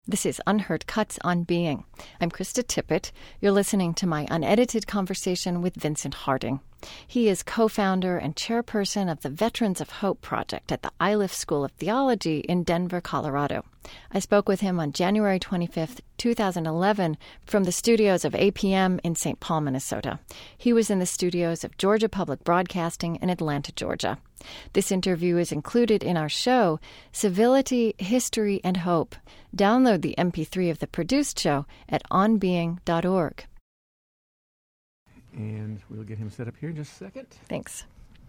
This is Unheard Cuts on Being. I'm Krista Tippett. You're listening to my unedited conversation with Vincent Harding. He is co-founder and chairperson of the Veterans of Hope Project at the Iliff School of Theology in Denver, Colorado. I spoke with him on January 25th, 2011, from the studios of APM in St. Paul, Minnesota. He was in the studios of Georgia Public Broadcasting in Atlanta, Georgia. This interview is included in our show, Civility, History, and Hope. Download the MP3 of the produced show at onbeing.org. And we'll get him set up here in just a second. Thanks.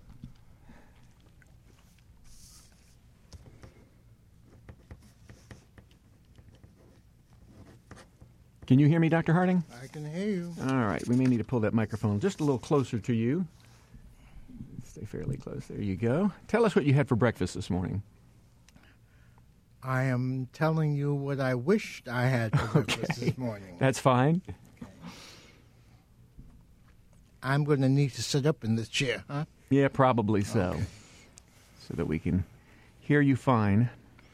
Can you hear me, Dr. Harding? I can hear you. All right. We may need to pull that microphone just a little closer to you. Stay fairly close. There you go. Tell us what you had for breakfast this morning. I am telling you what I wished I had for breakfast this morning. That's fine. Okay. I'm going to need to sit up in this chair, huh? Yeah, probably so. Okay. So that we can hear you fine.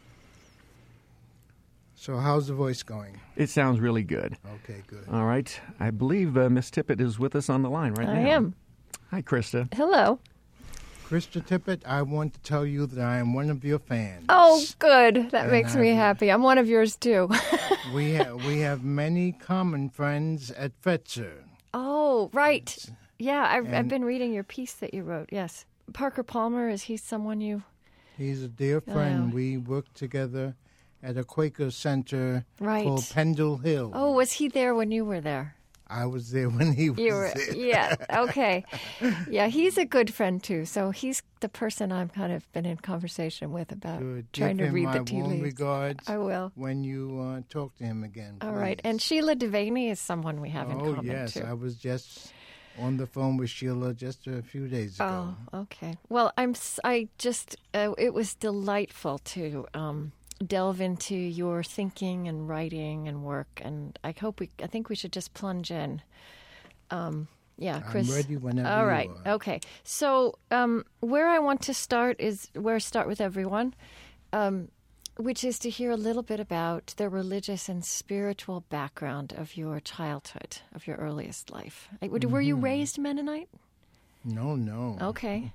So how's the voice going? It sounds really good. Okay, good. All right. I believe Miss Tippett is with us on the line right now. I am. Hi, Krista. Hello. Krista Tippett, I want to tell you that I am one of your fans. Oh, good. That And makes me happy. I'm one of yours, too. We have many common friends at Fetzer. Oh, right. Yeah, I've been reading your piece that you wrote, yes. Parker Palmer, is he someone you... He's a dear friend. Oh. We worked together at a Quaker center Right. called Pendle Hill. Oh, was he there when you were there? I was there when he was there. Yeah, okay. Yeah, he's a good friend, too. So he's the person I've kind of been in conversation with about Good. trying Give to him read my the tea warm leaves. regards I will. when you talk to him again. All right. please. And Sheila Devaney is someone we have in common, yes. too. I was just on the phone with Sheila just a few days ago. Oh, okay. Well, it was delightful to delve into your thinking and writing and work, and I think we should just plunge in. Yeah, Chris. I'm ready whenever All right. you are. Okay. So where I want to start is where I start with everyone, which is to hear a little bit about the religious and spiritual background of your childhood, of your earliest life. Were you raised Mennonite? No. Okay.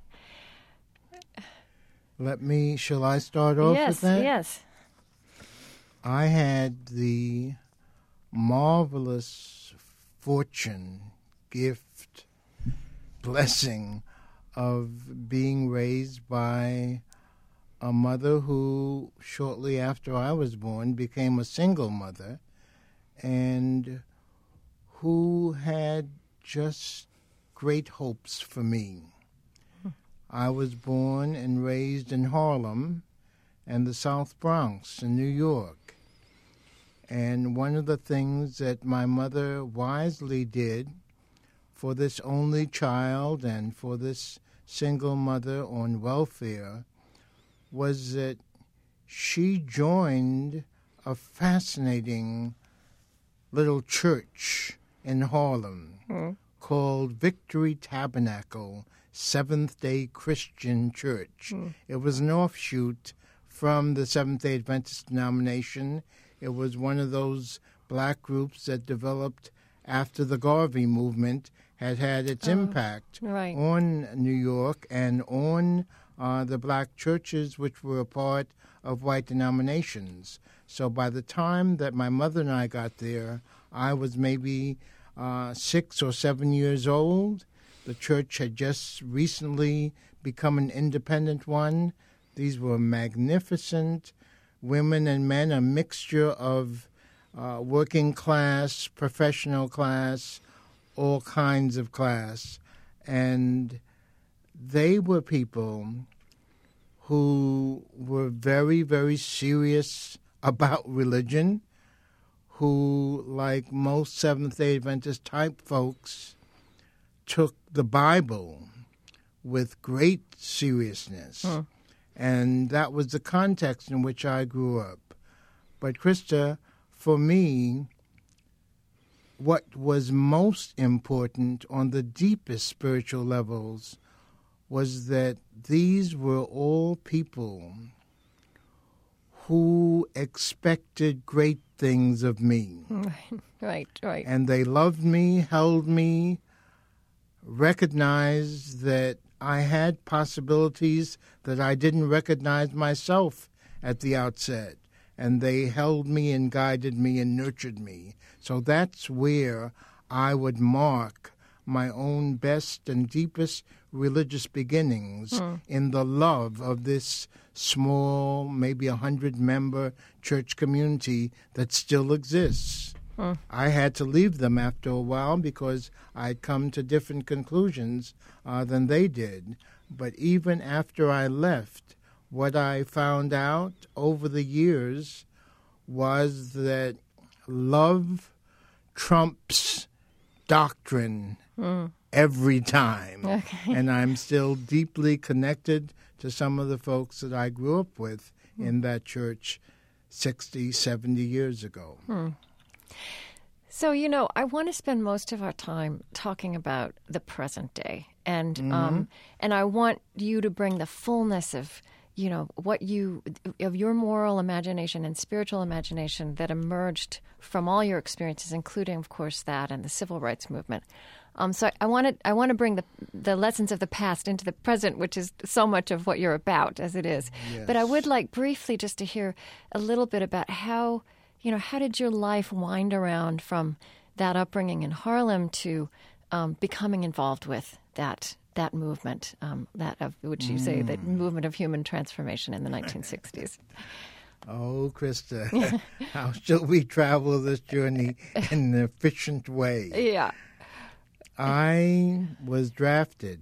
Shall I start off with that? Yes. I had the marvelous fortune, gift, blessing of being raised by a mother who, shortly after I was born, became a single mother and who had just great hopes for me. I was born and raised in Harlem and the South Bronx in New York. And one of the things that my mother wisely did for this only child and for this single mother on welfare was that she joined a fascinating little church in Harlem called Victory Tabernacle Seventh-day Christian Church. It was an offshoot from the Seventh-day Adventist denomination. It was one of those black groups that developed after the Garvey movement had its impact right. on New York and on the black churches, which were a part of white denominations. So by the time that my mother and I got there, I was maybe 6 or 7 years old. The church had just recently become an independent one. These were magnificent women and men, a mixture of working class, professional class, all kinds of class. And they were people who were very, very serious about religion, who, like most Seventh-day Adventist type folks, took the Bible with great seriousness. And that was the context in which I grew up. But Krista, for me, what was most important on the deepest spiritual levels was that these were all people who expected great things of me. Right. And they loved me, held me, recognized that I had possibilities that I didn't recognize myself at the outset. And they held me and guided me and nurtured me. So that's where I would mark my own best and deepest religious beginnings, in the love of this small, maybe 100-member church community that still exists. I had to leave them after a while because I'd come to different conclusions than they did. But even after I left, what I found out over the years was that love trumps doctrine every time. Okay. And I'm still deeply connected to some of the folks that I grew up with in that church 60, 70 years ago. So, I want to spend most of our time talking about the present day. And and I want you to bring the fullness of of your moral imagination and spiritual imagination that emerged from all your experiences, including, of course, that and the civil rights movement. So I want to bring the lessons of the past into the present, which is so much of what you're about, as it is. Yes. But I would like briefly just to hear a little bit about how did your life wind around from that upbringing in Harlem to becoming involved with that movement, that of which you say the movement of human transformation in the 1960s. Oh, Krista, how shall we travel this journey in an efficient way? Yeah. I was drafted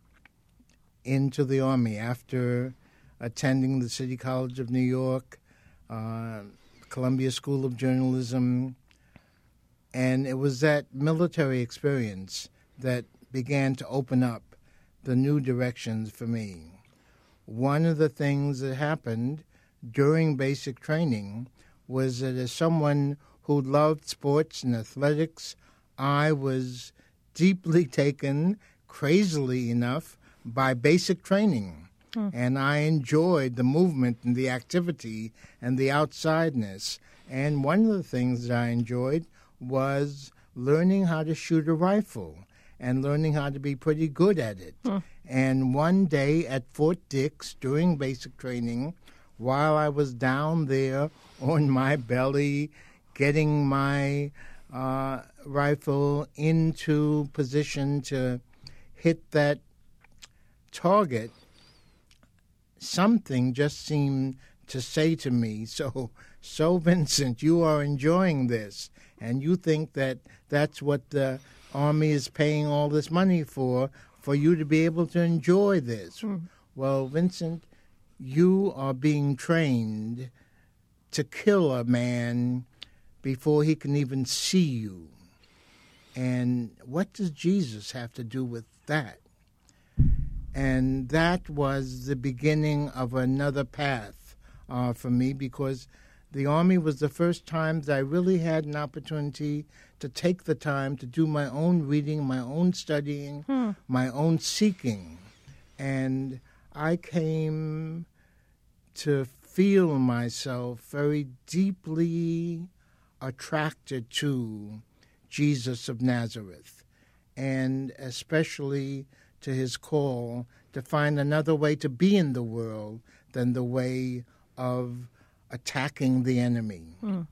into the Army after attending the City College of New York, Columbia School of Journalism, and it was that military experience that began to open up the new directions for me. One of the things that happened during basic training was that as someone who loved sports and athletics, I was deeply taken, crazily enough, by basic training. And I enjoyed the movement and the activity and the outsideness. And one of the things that I enjoyed was learning how to shoot a rifle and learning how to be pretty good at it. And one day at Fort Dix during basic training, while I was down there on my belly getting my rifle into position to hit that target, something just seemed to say to me, so Vincent, you are enjoying this, and you think that that's what the Army is paying all this money for you to be able to enjoy this. Well, Vincent, you are being trained to kill a man before he can even see you. And what does Jesus have to do with that? And that was the beginning of another path for me, because the Army was the first time that I really had an opportunity to take the time to do my own reading, my own studying, my own seeking. And I came to feel myself very deeply attracted to Jesus of Nazareth, and especially to his call to find another way to be in the world than the way of attacking the enemy.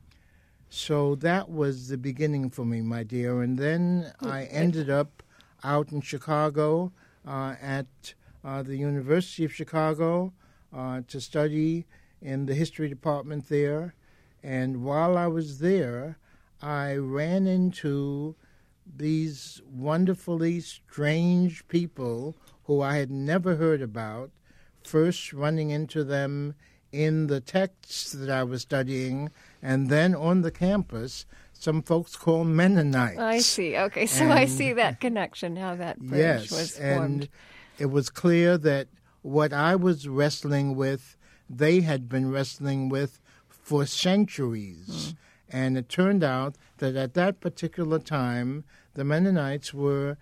So that was the beginning for me, my dear. And then I ended up out in Chicago at the University of Chicago to study in the history department there. And while I was there, I ran into these wonderfully strange people who I had never heard about, first running into them in the texts that I was studying, and then on the campus, some folks called Mennonites. I see. Okay, so I see that connection, how that bridge was formed. And it was clear that what I was wrestling with, they had been wrestling with for centuries. And it turned out that at that particular time, the Mennonites were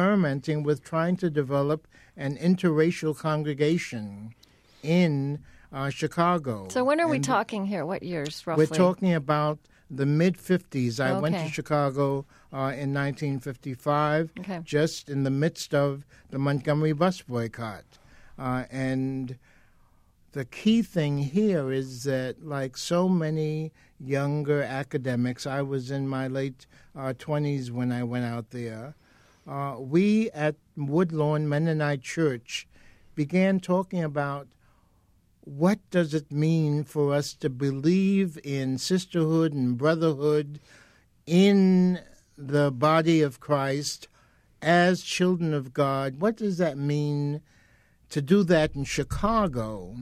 experimenting with trying to develop an interracial congregation in Chicago. So when are we And talking here? What years, roughly? We're talking about the mid-50s. I went Okay. to Chicago in 1955, Okay. just in the midst of the Montgomery bus boycott. And the key thing here is that, like so many younger academics, I was in my late 20s when I went out there. We at Woodlawn Mennonite Church began talking about what does it mean for us to believe in sisterhood and brotherhood in the body of Christ as children of God? What does that mean to do that in Chicago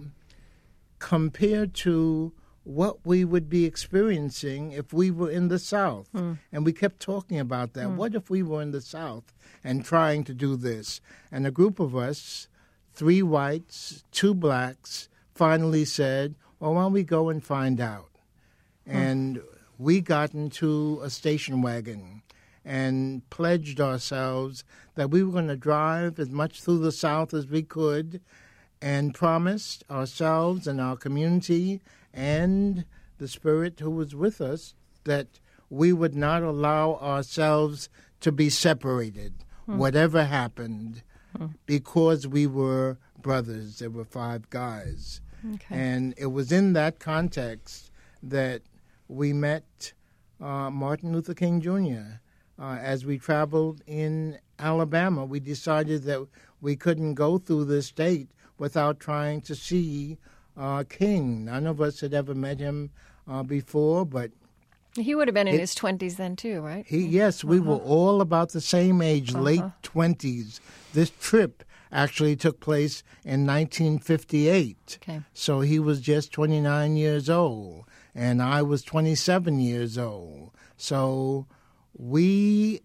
compared to what we would be experiencing if we were in the South? And we kept talking about that. What if we were in the South and trying to do this? And a group of us, 3 whites, 2 blacks, finally said, well, why don't we go and find out? And we got into a station wagon and pledged ourselves that we were going to drive as much through the South as we could, and promised ourselves and our community and the Spirit who was with us that we would not allow ourselves to be separated, whatever happened, because we were brothers. There were 5 guys. Okay. And it was in that context that we met Martin Luther King Jr. As we traveled in Alabama, we decided that we couldn't go through the state without trying to see King. None of us had ever met him before, but He would have been in his 20s then, too, right? yes, we were all about the same age, late 20s. This trip actually took place in 1958. Okay. So he was just 29 years old, and I was 27 years old. So we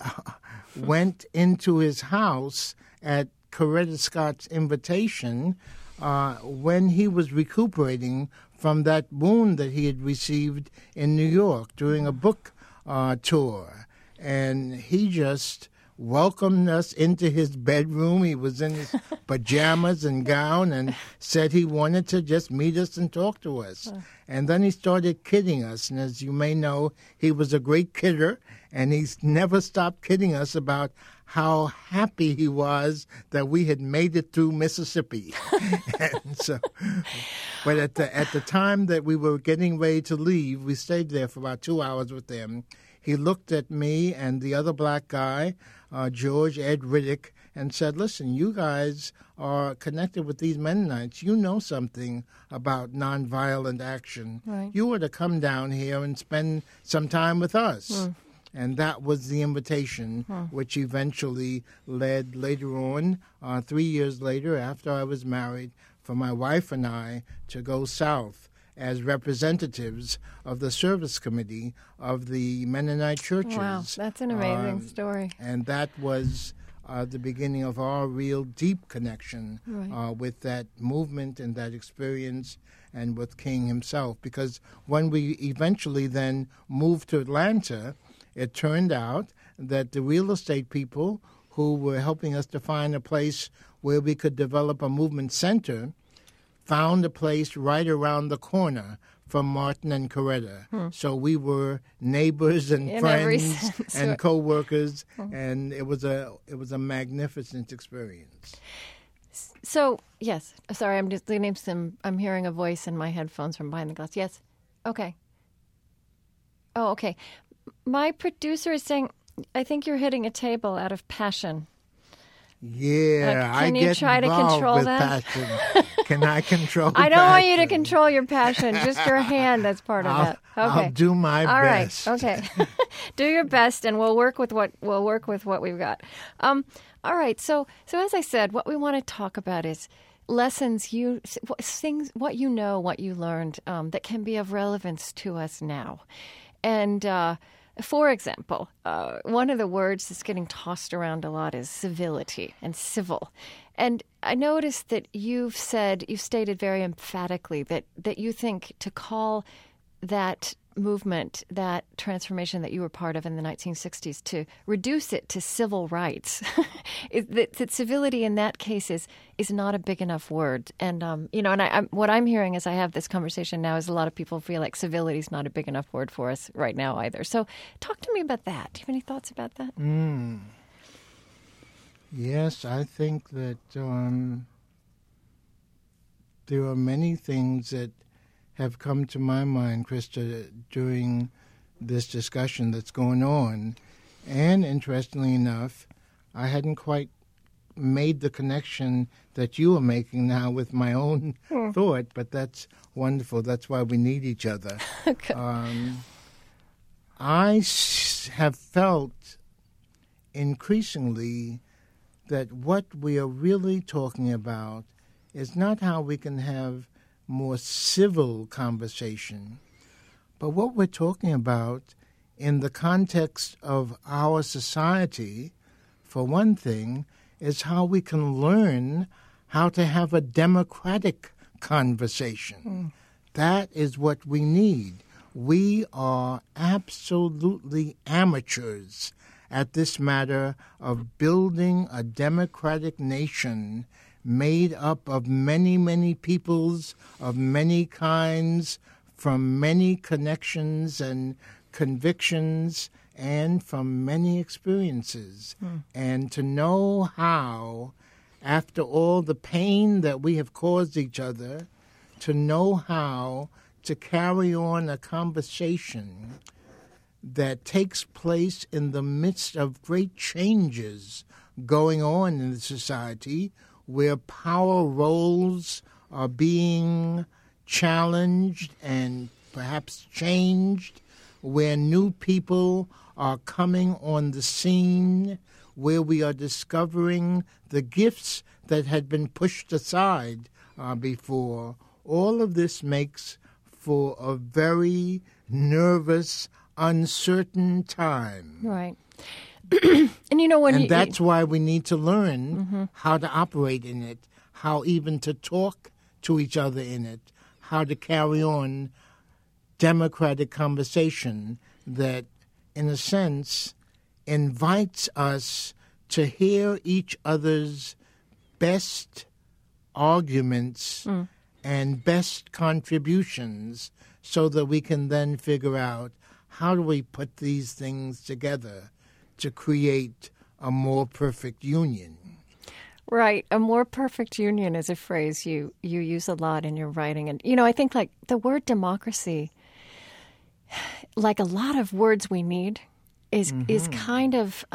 went into his house at Coretta Scott's invitation when he was recuperating from that wound that he had received in New York during a book tour. And he just welcomed us into his bedroom. He was in his pajamas and gown and said he wanted to just meet us and talk to us. And then he started kidding us. And as you may know, he was a great kidder, and he's never stopped kidding us about how happy he was that we had made it through Mississippi. And so, but at the time that we were getting ready to leave, we stayed there for about 2 hours with him. He looked at me and the other black guy, George Ed Riddick, and said, listen, you guys are connected with these Mennonites. You know something about nonviolent action. Right. You ought to come down here and spend some time with us. And that was the invitation, which eventually led later on, 3 years later, after I was married, for my wife and I to go south as representatives of the service committee of the Mennonite churches. Wow, that's an amazing story. And that was the beginning of our real deep connection with that movement and that experience and with King himself. Because when we eventually then moved to Atlanta, it turned out that the real estate people who were helping us to find a place where we could develop a movement center found a place right around the corner from Martin and Coretta. So we were neighbors and In every friends sense, and right. co-workers, and it was a magnificent experience. So, yes. Sorry, I'm hearing a voice in my headphones from behind the glass. Yes. Okay. Oh, okay. My producer is saying, I think you're hitting a table out of passion. Yeah, I can you get try to involved control with that? passion. Can I control I don't want you to passion? control your passion, just your hand that's part of that. Okay. I'll do my All best. right. Okay. Do your best, and we'll work with what we've got. All right. So as I said, what we want to talk about is lessons things, what you know, what you learned that can be of relevance to us now. And for example, one of the words that's getting tossed around a lot is civility and civil. And I noticed that you've stated very emphatically that you think to call that movement, that transformation that you were part of in the 1960s, to reduce it to civil rights. that civility in that case is not a big enough word. And, what I'm hearing as I have this conversation now is a lot of people feel like civility is not a big enough word for us right now either. So talk to me about that. Do you have any thoughts about that? Yes, I think that there are many things that have come to my mind, Krista, during this discussion that's going on. And interestingly enough, I hadn't quite made the connection that you are making now with my own thought, but that's wonderful. That's why we need each other. Okay. I have felt increasingly that what we are really talking about is not how we can have more civil conversation, but what we're talking about in the context of our society, for one thing, is how we can learn how to have a democratic conversation. That is what we need. We are absolutely amateurs at this matter of building a democratic nation made up of many, many peoples of many kinds, from many connections and convictions, and from many experiences. And to know how, after all the pain that we have caused each other, to know how to carry on a conversation that takes place in the midst of great changes going on in the society, where power roles are being challenged and perhaps changed, where new people are coming on the scene, where we are discovering the gifts that had been pushed aside before. All of this makes for a very nervous, uncertain time. Right. And that's why we need to learn how to operate in it, how even to talk to each other in it, how to carry on democratic conversation that, in a sense, invites us to hear each other's best arguments and best contributions, so that we can then figure out how do we put these things together to create a more perfect union. Right. A more perfect union is a phrase you use a lot in your writing. And, I think like the word democracy, like a lot of words we need, is kind of,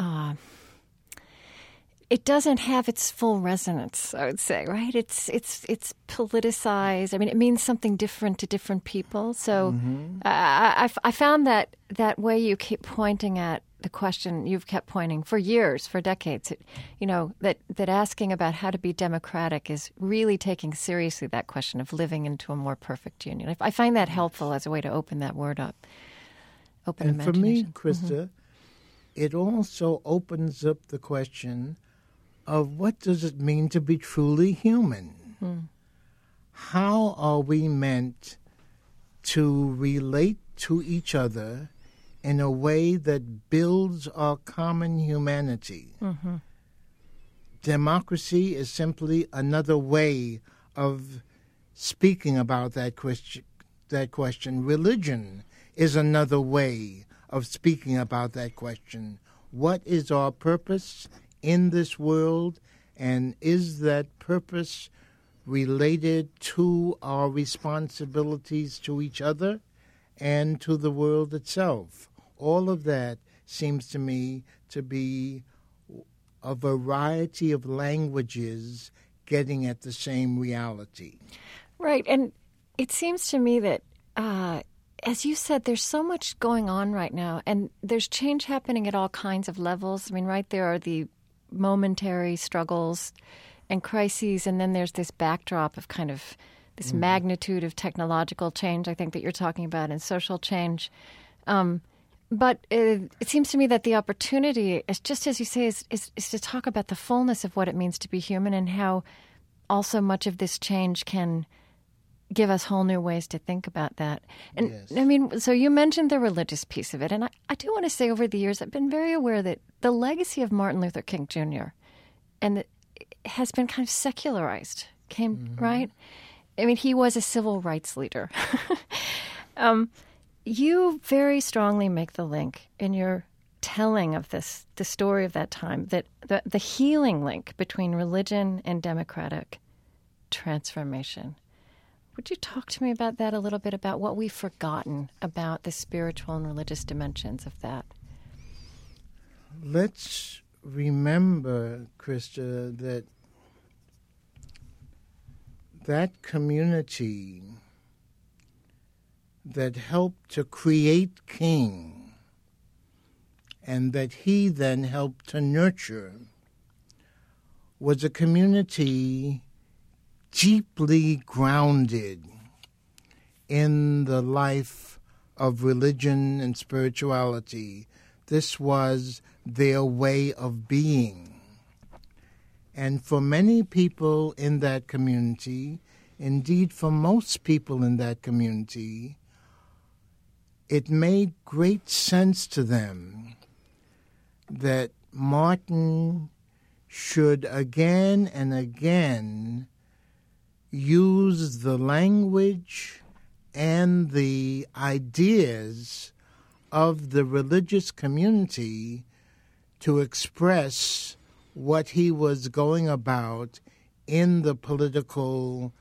it doesn't have its full resonance, I would say, right? It's politicized. I mean, it means something different to different people. So I found that way you keep pointing at the question, you've kept pointing for years, for decades, that asking about how to be democratic is really taking seriously that question of living into a more perfect union. I find that helpful as a way to open that word up. And for me, Krista, it also opens up the question of what does it mean to be truly human? How are we meant to relate to each other in a way that builds our common humanity? Democracy is simply another way of speaking about that question. Religion is another way of speaking about that question. What is our purpose in this world, and is that purpose related to our responsibilities to each other and to the world itself? All of that seems to me to be a variety of languages getting at the same reality. Right, and it seems to me that, as you said, there's so much going on right now, and there's change happening at all kinds of levels. I mean, right, there are the momentary struggles and crises, and then there's this backdrop of kind of this magnitude of technological change, I think, that you're talking about, and social change. But it seems to me that the opportunity, is just as you say, is to talk about the fullness of what it means to be human, and how also much of this change can give us whole new ways to think about that. And Yes. I mean, so you mentioned the religious piece of it. And I do want to say over the years, I've been very aware that the legacy of Martin Luther King Jr. and has been kind of secularized, right? I mean, he was a civil rights leader. You very strongly make the link in your telling of this, the story of that time, that the healing link between religion and democratic transformation. Would you talk to me about that a little bit, about what we've forgotten about the spiritual and religious dimensions of that? Let's remember, Krista, that community that helped to create King and that he then helped to nurture was a community deeply grounded in the life of religion and spirituality. This was their way of being. And for many people in that community, indeed for most people in that community, it made great sense to them that Martin should again and again use the language and the ideas of the religious community to express what he was going about in the political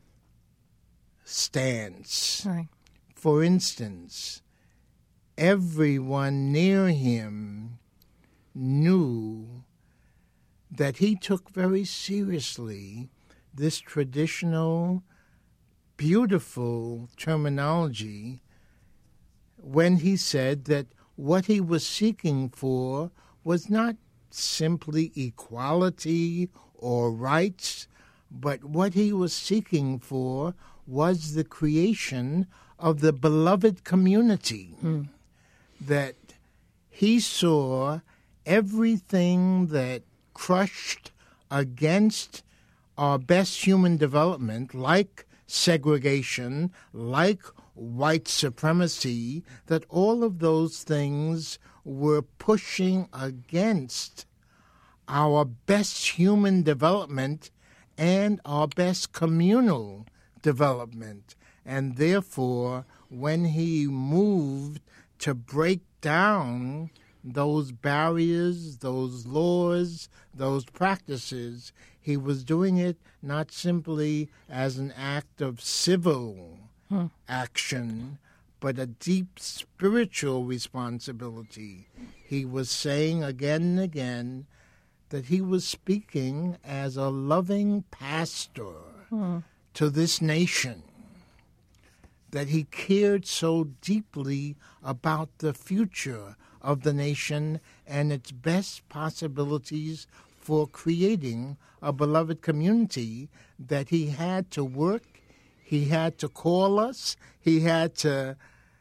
stance. Right. For instance, everyone near him knew that he took very seriously this traditional, beautiful terminology when he said that what he was seeking for was not simply equality or rights, but what he was seeking for was the creation of the beloved community. That he saw everything that crushed against our best human development, like segregation, like white supremacy, that all of those things were pushing against our best human development and our best communal development. And therefore, when he moved to break down those barriers, those laws, those practices, he was doing it not simply as an act of civil action, but a deep spiritual responsibility. He was saying again and again that he was speaking as a loving pastor to this nation, that he cared so deeply about the future of the nation and its best possibilities for creating a beloved community, that he had to work, he had to call us, he had to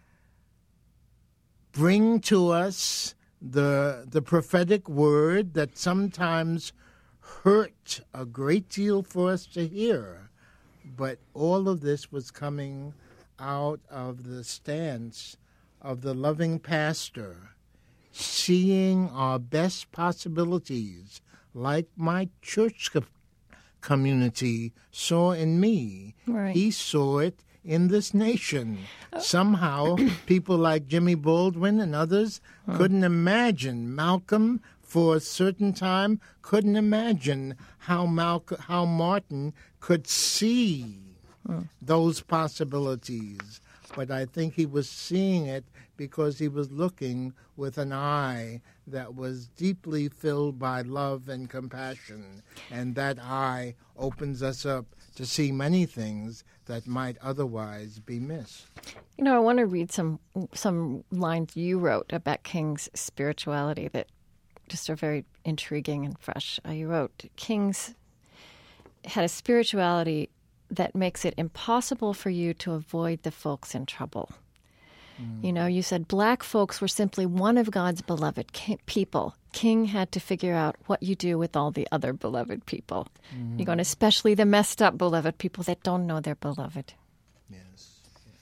bring to us the prophetic word that sometimes hurt a great deal for us to hear. But all of this was coming out of the stance of the loving pastor, seeing our best possibilities, like my church community saw in me. Right. He saw it in this nation. Somehow, people like Jimmy Baldwin and others couldn't imagine. Malcolm, for a certain time, couldn't imagine how Martin could see those possibilities. But I think he was seeing it because he was looking with an eye that was deeply filled by love and compassion. And that eye opens us up to see many things that might otherwise be missed. You know, I want to read some lines you wrote about King's spirituality that just are very intriguing and fresh. You wrote, King's had a spirituality that makes it impossible for you to avoid the folks in trouble. You know, you said black folks were simply one of God's beloved people. King had to figure out what you do with all the other beloved people. You're going, especially the messed up beloved people that don't know they're beloved. Yes.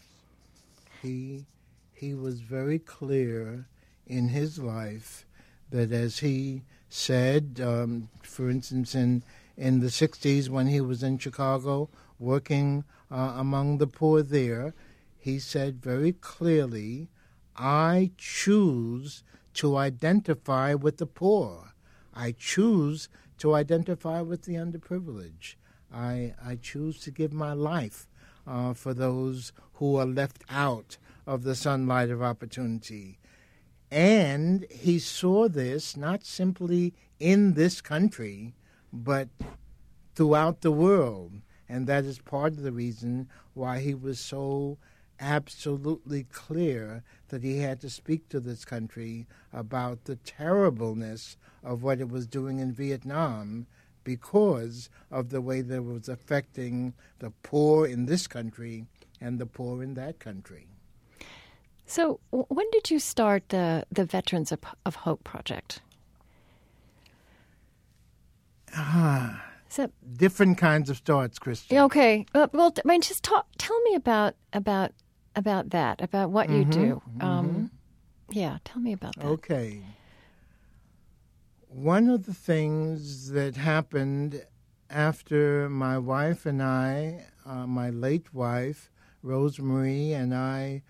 He was very clear in his life that, as he said, for instance, in the 60s when he was in Chicago working among the poor there, he said very clearly, I choose to identify with the poor. I choose to identify with the underprivileged. I choose to give my life for those who are left out of the sunlight of opportunity. And he saw this not simply in this country, but throughout the world. And that is part of the reason why he was so absolutely clear that he had to speak to this country about the terribleness of what it was doing in Vietnam, because of the way that it was affecting the poor in this country and the poor in that country. So when did you start the Veterans of Hope Project? Different kinds of starts, Christian. Okay. Well, I mean, just tell me about that, about what you do. Yeah, tell me about that. Okay. One of the things that happened after my wife and I, my late wife, Rosemary, and I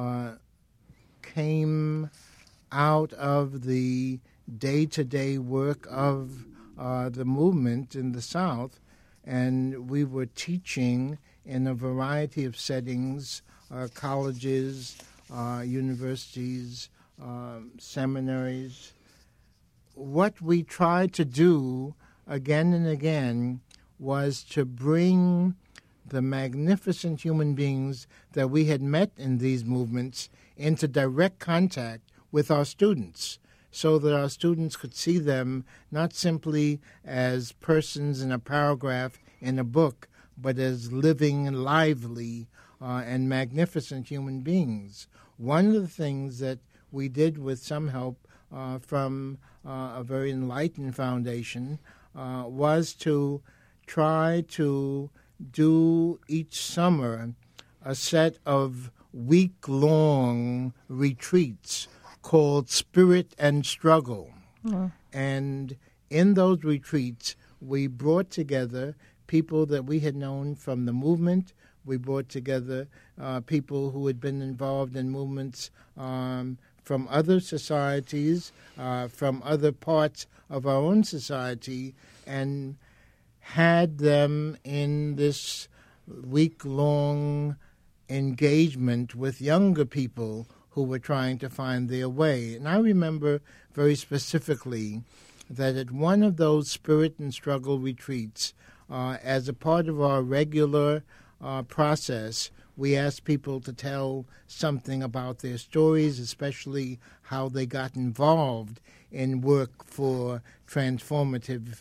came out of the day-to-day work of the movement in the South, and we were teaching in a variety of settings, colleges, universities, seminaries. What we tried to do again and again was to bring the magnificent human beings that we had met in these movements into direct contact with our students, so that our students could see them not simply as persons in a paragraph in a book, but as living, lively, and magnificent human beings. One of the things that we did with some help from a very enlightened foundation was to try to do each summer a set of week-long retreats called Spirit and Struggle. And in those retreats, we brought together people that we had known from the movement. We brought together people who had been involved in movements from other societies, from other parts of our own society, and had them in this week-long engagement with younger people who were trying to find their way. And I remember very specifically that at one of those Spirit and Struggle retreats, as a part of our regular process, we asked people to tell something about their stories, especially how they got involved in work for transformative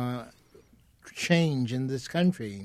change in this country.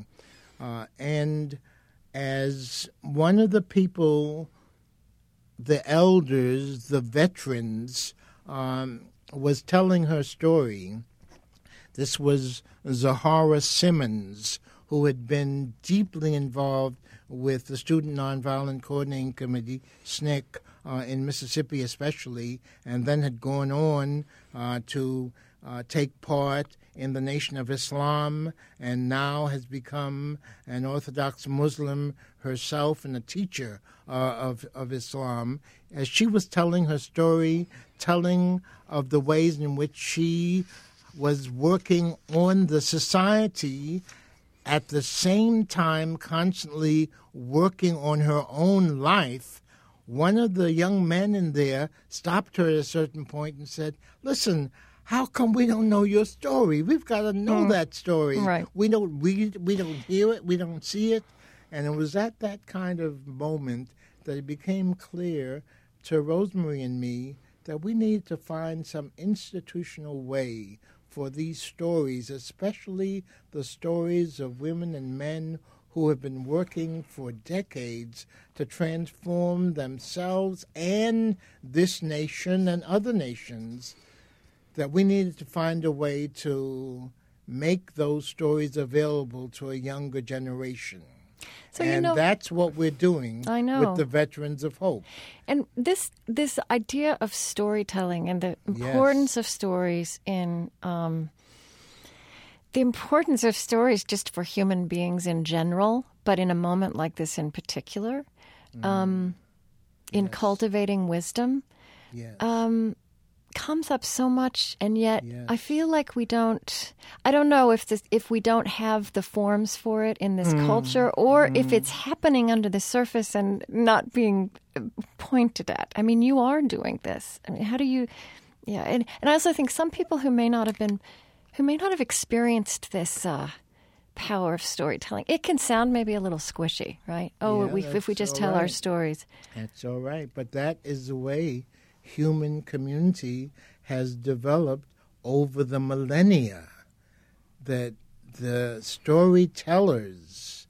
And as one of the people, the elders, the veterans, was telling her story, this was Zahara Simmons, who had been deeply involved with the Student Nonviolent Coordinating Committee, SNCC, in Mississippi especially, and then had gone on to take part in the Nation of Islam, and now has become an Orthodox Muslim herself and a teacher of Islam. As she was telling her story, telling of the ways in which she was working on the society, at the same time constantly working on her own life, one of the young men in there stopped her at a certain point and said, "Listen, how come we don't know your story? We've got to know that story. Right. We don't read, we don't hear it, we don't see it." And it was at that kind of moment that it became clear to Rosemary and me that we needed to find some institutional way for these stories, especially the stories of women and men who have been working for decades to transform themselves and this nation and other nations, that we needed to find a way to make those stories available to a younger generation. So, and that's what we're doing I know. with the Veterans of Hope. And this idea of storytelling and the importance of stories in the importance of stories just for human beings in general, but in a moment like this in particular, in cultivating wisdom, comes up so much, and yet I feel like we don't. I don't know if we don't have the forms for it in this culture, or if it's happening under the surface and not being pointed at. I mean, you are doing this. I mean, how do you? Yeah, and I also think some people who may not have experienced this power of storytelling, it can sound maybe a little squishy, right? Oh, if we just tell our stories. That's all right, but that is the way human community has developed over the millennia, that the storytellers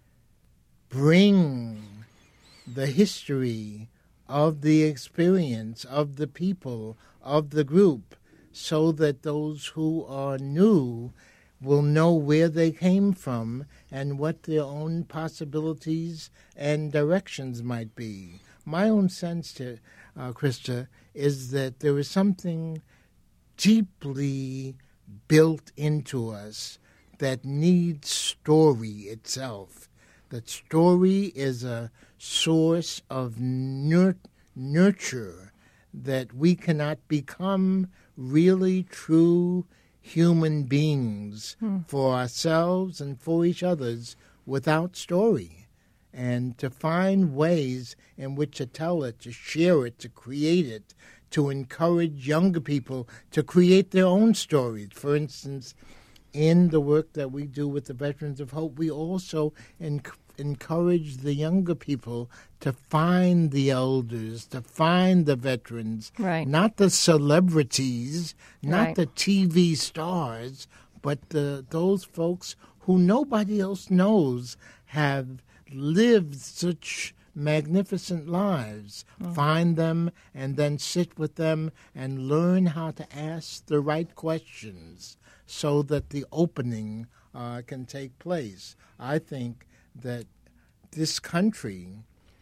bring the history of the experience of the people, of the group, so that those who are new will know where they came from and what their own possibilities and directions might be. My own sense, Krista, is that there is something deeply built into us that needs story itself. That story is a source of nurture, that we cannot become really true human beings for ourselves and for each others without story. And to find ways in which to tell it, to share it, to create it, to encourage younger people to create their own stories. For instance, in the work that we do with the Veterans of Hope, we also encourage the younger people to find the elders, to find the veterans, not the celebrities, not the TV stars, but those folks who nobody else knows have lived such magnificent lives. Find them and then sit with them and learn how to ask the right questions so that the opening can take place. I think that this country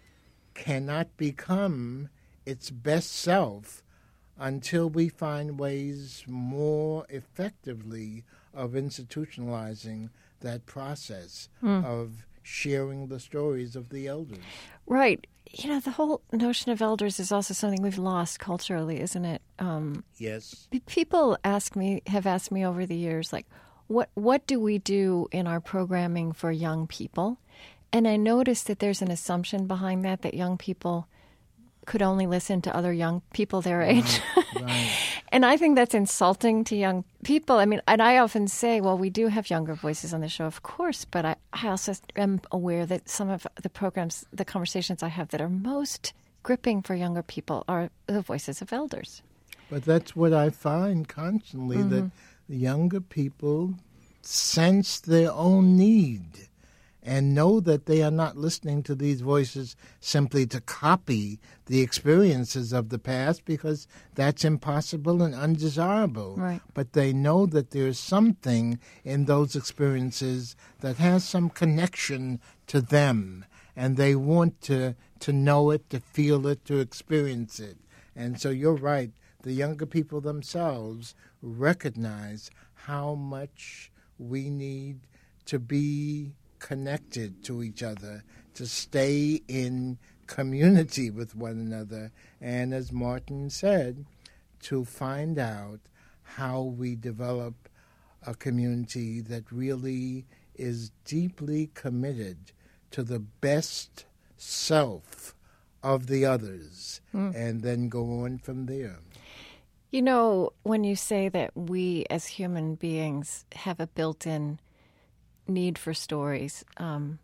cannot become its best self until we find ways more effectively of institutionalizing that process of sharing the stories of the elders. Right. You know, the whole notion of elders is also something we've lost culturally, isn't it? Yes. People have asked me over the years, like, what do we do in our programming for young people? And I noticed that there's an assumption behind that young people could only listen to other young people their age. Right. And I think that's insulting to young people. I mean, and I often say, well, we do have younger voices on the show, of course, but I also am aware that some of the programs, the conversations I have that are most gripping for younger people are the voices of elders. But that's what I find constantly, that the younger people sense their own need and know that they are not listening to these voices simply to copy the experiences of the past, because that's impossible and undesirable. Right. But they know that there's something in those experiences that has some connection to them, and they want to know it, to feel it, to experience it. And so you're right, the younger people themselves recognize how much we need to be connected to each other, to stay in community with one another, and as Martin said, to find out how we develop a community that really is deeply committed to the best self of the others, and then go on from there. You know, when you say that we as human beings have a built-in need for stories, I'm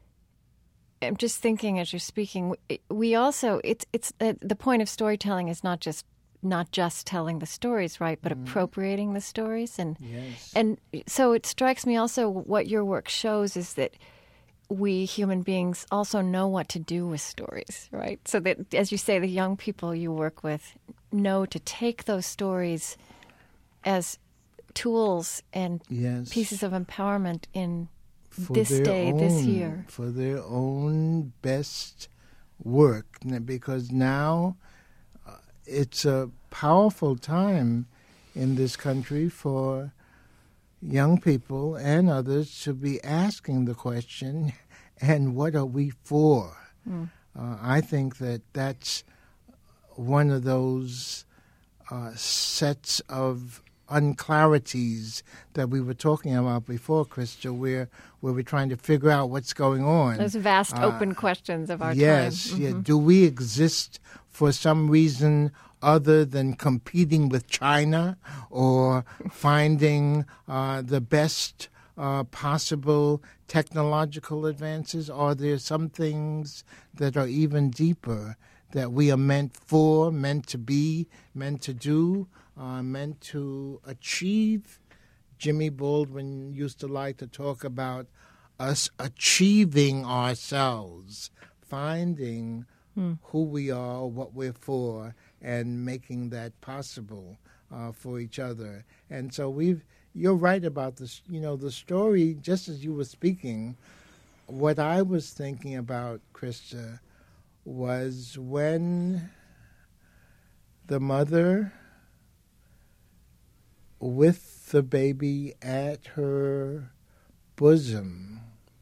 just thinking as you're speaking, we also, it's the point of storytelling is not just telling the stories, right, but appropriating the stories. And Yes. and so it strikes me also what your work shows is that we human beings also know what to do with stories, right? So that, as you say, the young people you work with know to take those stories as tools and Yes. pieces of empowerment in this day, this year. For their own best work, because now it's a powerful time in this country for young people and others to be asking the question, and what are we for? I think that that's one of those sets of unclarities that we were talking about before, Krista, where we're trying to figure out what's going on. Those vast open questions of our time. Yes. Do we exist for some reason other than competing with China or finding the best possible technological advances? Are there some things that are even deeper that we are meant for, meant to be, meant to do, meant to achieve? Jimmy Baldwin used to like to talk about us achieving ourselves, finding who we are, what we're for, and making that possible for each other. And so you're right about this. The story, just as you were speaking, what I was thinking about, Krista, was when the mother, with the baby at her bosom,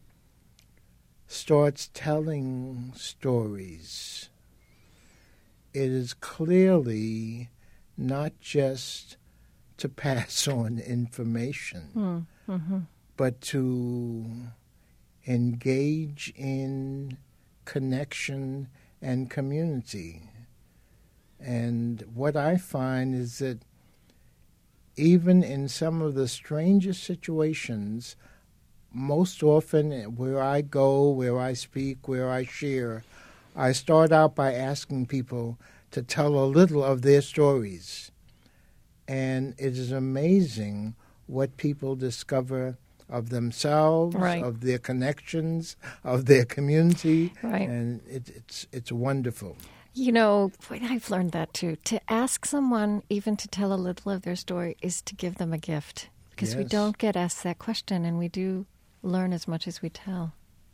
starts telling stories. It is clearly not just to pass on information, but to engage in connection and community. And what I find is that even in some of the strangest situations, most often where I go, where I speak, where I share, I start out by asking people to tell a little of their stories. And it is amazing what people discover of themselves, of their connections, of their community. And it's wonderful. I've learned that too. To ask someone even to tell a little of their story is to give them a gift. Because we don't get asked that question, and we do learn as much as we tell.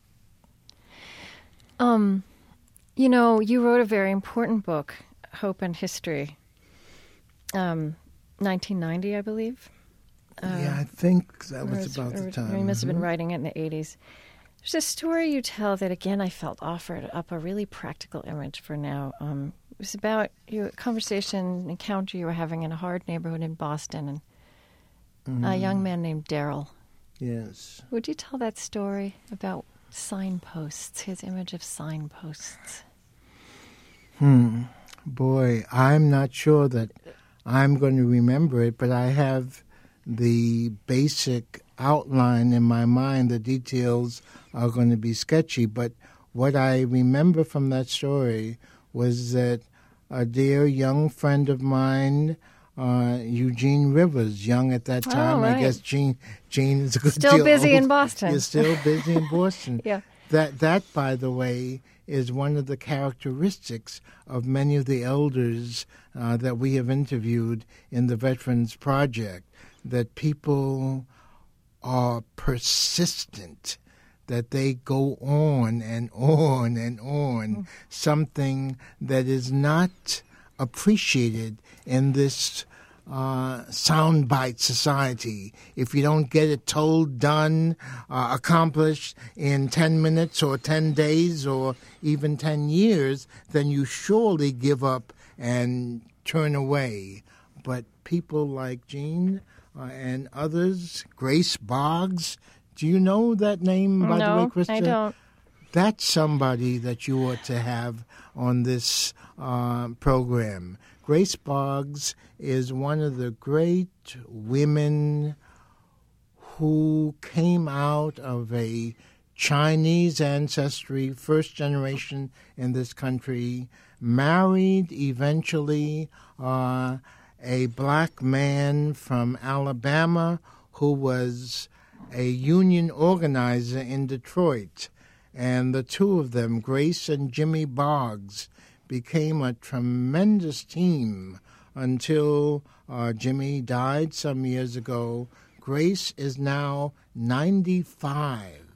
You wrote a very important book, Hope and History, 1990, I believe. I think that was about the time. You must have been writing it in the 80s. There's a story you tell that, again, I felt offered up a really practical image for now. It was about a conversation, encounter you were having in a hard neighborhood in Boston, and a young man named Daryl. Yes. Would you tell that story about signposts, his image of signposts? Boy, I'm not sure that I'm going to remember it, but I have the basic outline in my mind. The details are going to be sketchy, but what I remember from that story was that a dear young friend of mine, Eugene Rivers, young at that time. I guess Gene is a good deal still busy old. In Boston. You're still busy in Boston. Yeah. That, by the way, is one of the characteristics of many of the elders that we have interviewed in the Veterans Project, that people are persistent, that they go on and on and on, something that is not appreciated in this soundbite society. If you don't get it told, done, accomplished in 10 minutes or 10 days or even 10 years, then you surely give up and turn away. But people like Jean and others, Grace Boggs, do you know that name, by the way, Krista? No, I don't. That's somebody that you ought to have on this program. Grace Boggs is one of the great women who came out of a Chinese ancestry, first generation in this country, married eventually a black man from Alabama who was a union organizer in Detroit. And the two of them, Grace and Jimmy Boggs, became a tremendous team until Jimmy died some years ago. Grace is now 95.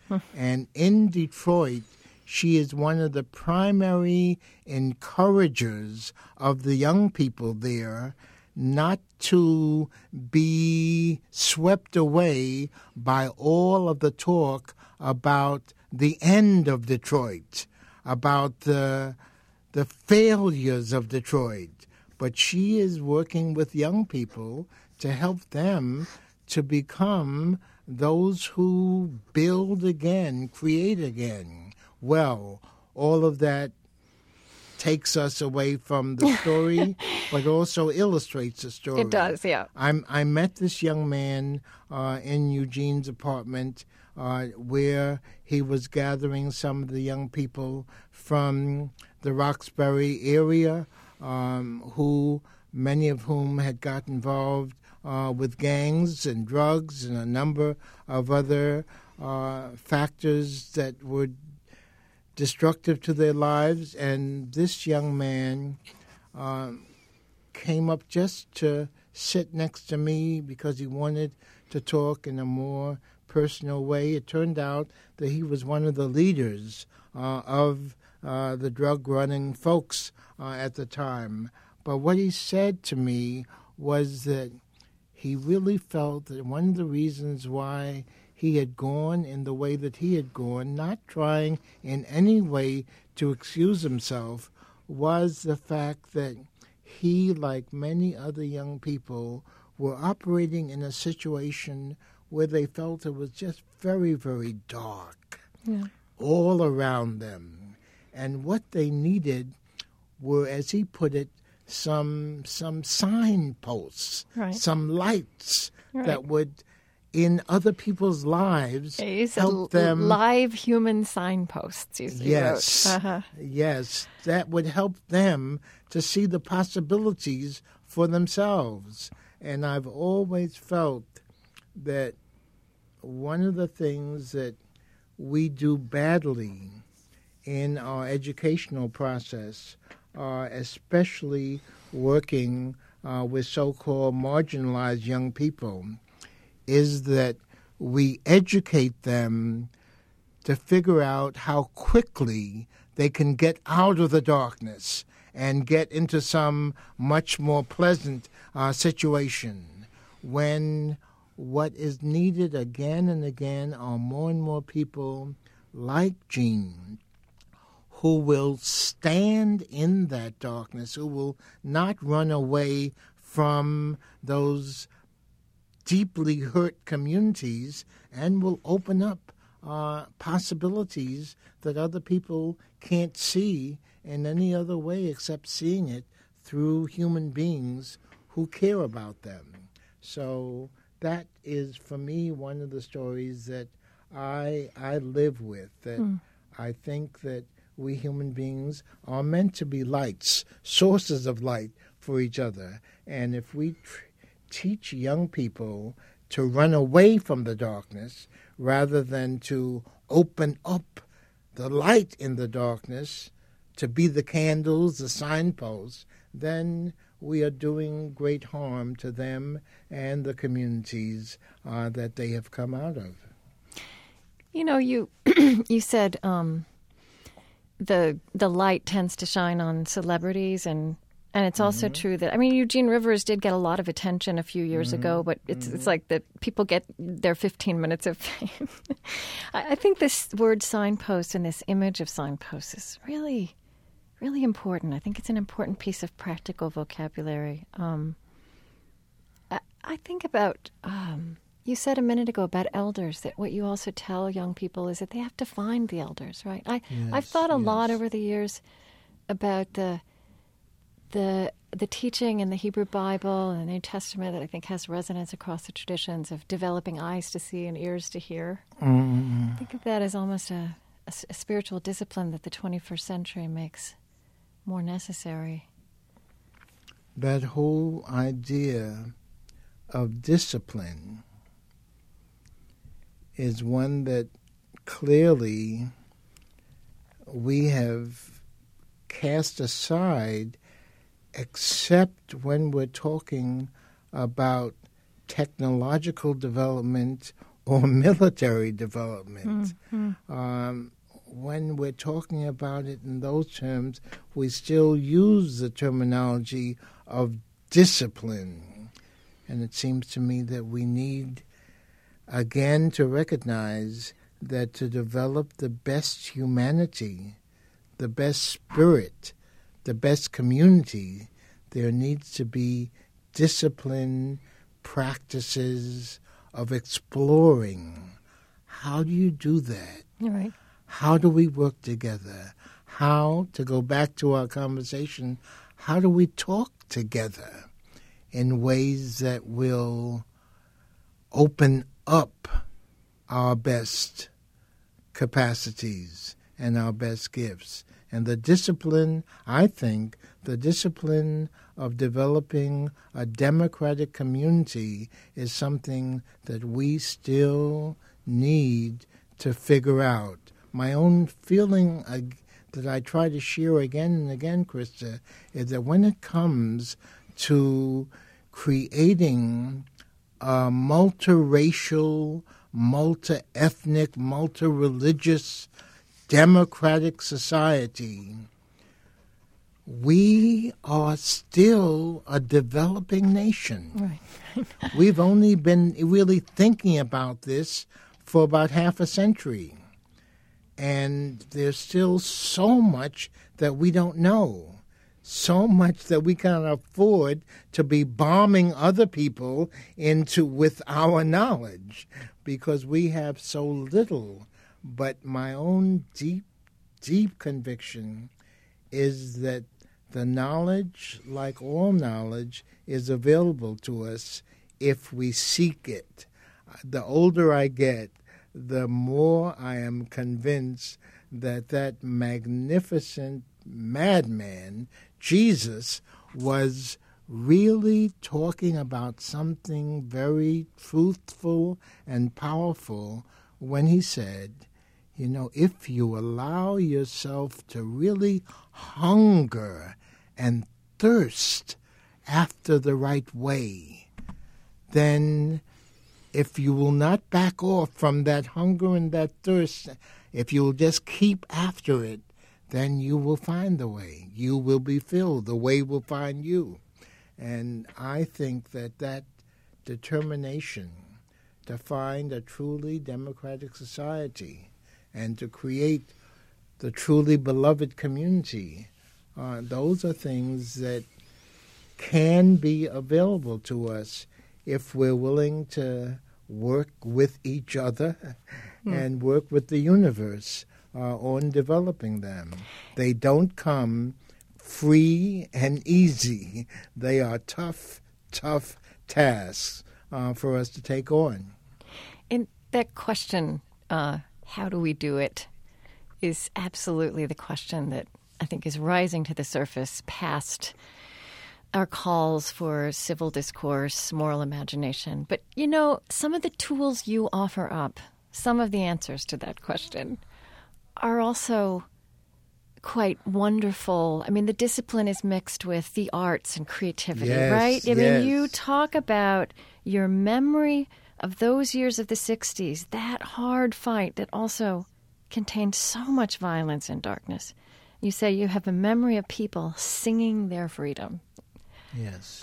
And in Detroit, she is one of the primary encouragers of the young people there not to be swept away by all of the talk about the end of Detroit, about the failures of Detroit. But she is working with young people to help them to become those who build again, create again. Well, all of that takes us away from the story, but also illustrates the story. It does, yeah. I met this young man in Eugene's apartment where he was gathering some of the young people from the Roxbury area, who many of whom had got involved with gangs and drugs and a number of other factors that were destructive to their lives. And this young man came up just to sit next to me because he wanted to talk in a more personal way. It turned out that he was one of the leaders of the drug-running folks at the time. But what he said to me was that he really felt that one of the reasons why he had gone in the way that he had gone, not trying in any way to excuse himself, was the fact that he, like many other young people, were operating in a situation where they felt it was just very, very dark all around them. And what they needed were, as he put it, some signposts, some lights that would, in other people's lives, help them. Live human signposts, yes, yes, that would help them to see the possibilities for themselves. And I've always felt that one of the things that we do badly in our educational process, especially working with so-called marginalized young people, is that we educate them to figure out how quickly they can get out of the darkness and get into some much more pleasant situation, when what is needed again and again are more and more people like Jean, who will stand in that darkness, who will not run away from those deeply hurt communities, and will open up possibilities that other people can't see in any other way except seeing it through human beings who care about them. So that is, for me, one of the stories that I live with, that I think that we human beings are meant to be lights, sources of light for each other. And if we teach young people to run away from the darkness rather than to open up the light in the darkness, to be the candles, the signposts, then we are doing great harm to them and the communities that they have come out of. You know, you said the light tends to shine on celebrities, and it's also true that, I mean, Eugene Rivers did get a lot of attention a few years ago, but it's like that people get their 15 minutes of fame. I think this word signpost and this image of signpost is really, really important. I think it's an important piece of practical vocabulary. I think about, you said a minute ago about elders, that what you also tell young people is that they have to find the elders, right? I've thought a lot over the years about the teaching in the Hebrew Bible and the New Testament that I think has resonance across the traditions of developing eyes to see and ears to hear. I think of that as almost a spiritual discipline that the 21st century makes more necessary. That whole idea of discipline is one that clearly we have cast aside, except when we're talking about technological development or military development. When we're talking about it in those terms, we still use the terminology of discipline. And it seems to me that we need, again, to recognize that to develop the best humanity, the best spirit, the best community, there needs to be discipline, practices of exploring. How do you do that? Right. How do we work together? How, to go back to our conversation, how do we talk together in ways that will open up our best capacities and our best gifts? And the discipline, I think, the discipline of developing a democratic community is something that we still need to figure out. My own feeling that I try to share again and again, Krista, is that when it comes to creating a multiracial, multi-ethnic, multi-religious, democratic society, we are still a developing nation. Right. We've only been really thinking about this for about half a century. And there's still so much that we don't know, so much that we can't afford to be bombing other people into with our knowledge, because we have so little. But my own deep, deep conviction is that the knowledge, like all knowledge, is available to us if we seek it. The older I get, the more I am convinced that that magnificent madman, Jesus, was really talking about something very truthful and powerful when he said, you know, if you allow yourself to really hunger and thirst after the right way, then if you will not back off from that hunger and that thirst, if you will just keep after it, then you will find the way. You will be filled. The way will find you. And I think that that determination to find a truly democratic society and to create the truly beloved community, those are things that can be available to us if we're willing to work with each other and work with the universe on developing them. They don't come free and easy. They are tough, tough tasks for us to take on. And that question, how do we do it, is absolutely the question that I think is rising to the surface past our calls for civil discourse, moral imagination. But, you know, some of the tools you offer up, some of the answers to that question, are also quite wonderful. I mean, the discipline is mixed with the arts and creativity, yes, right? I yes. mean, you talk about your memory of those years of the 60s, that hard fight that also contained so much violence and darkness. You say you have a memory of people singing their freedom. Yes.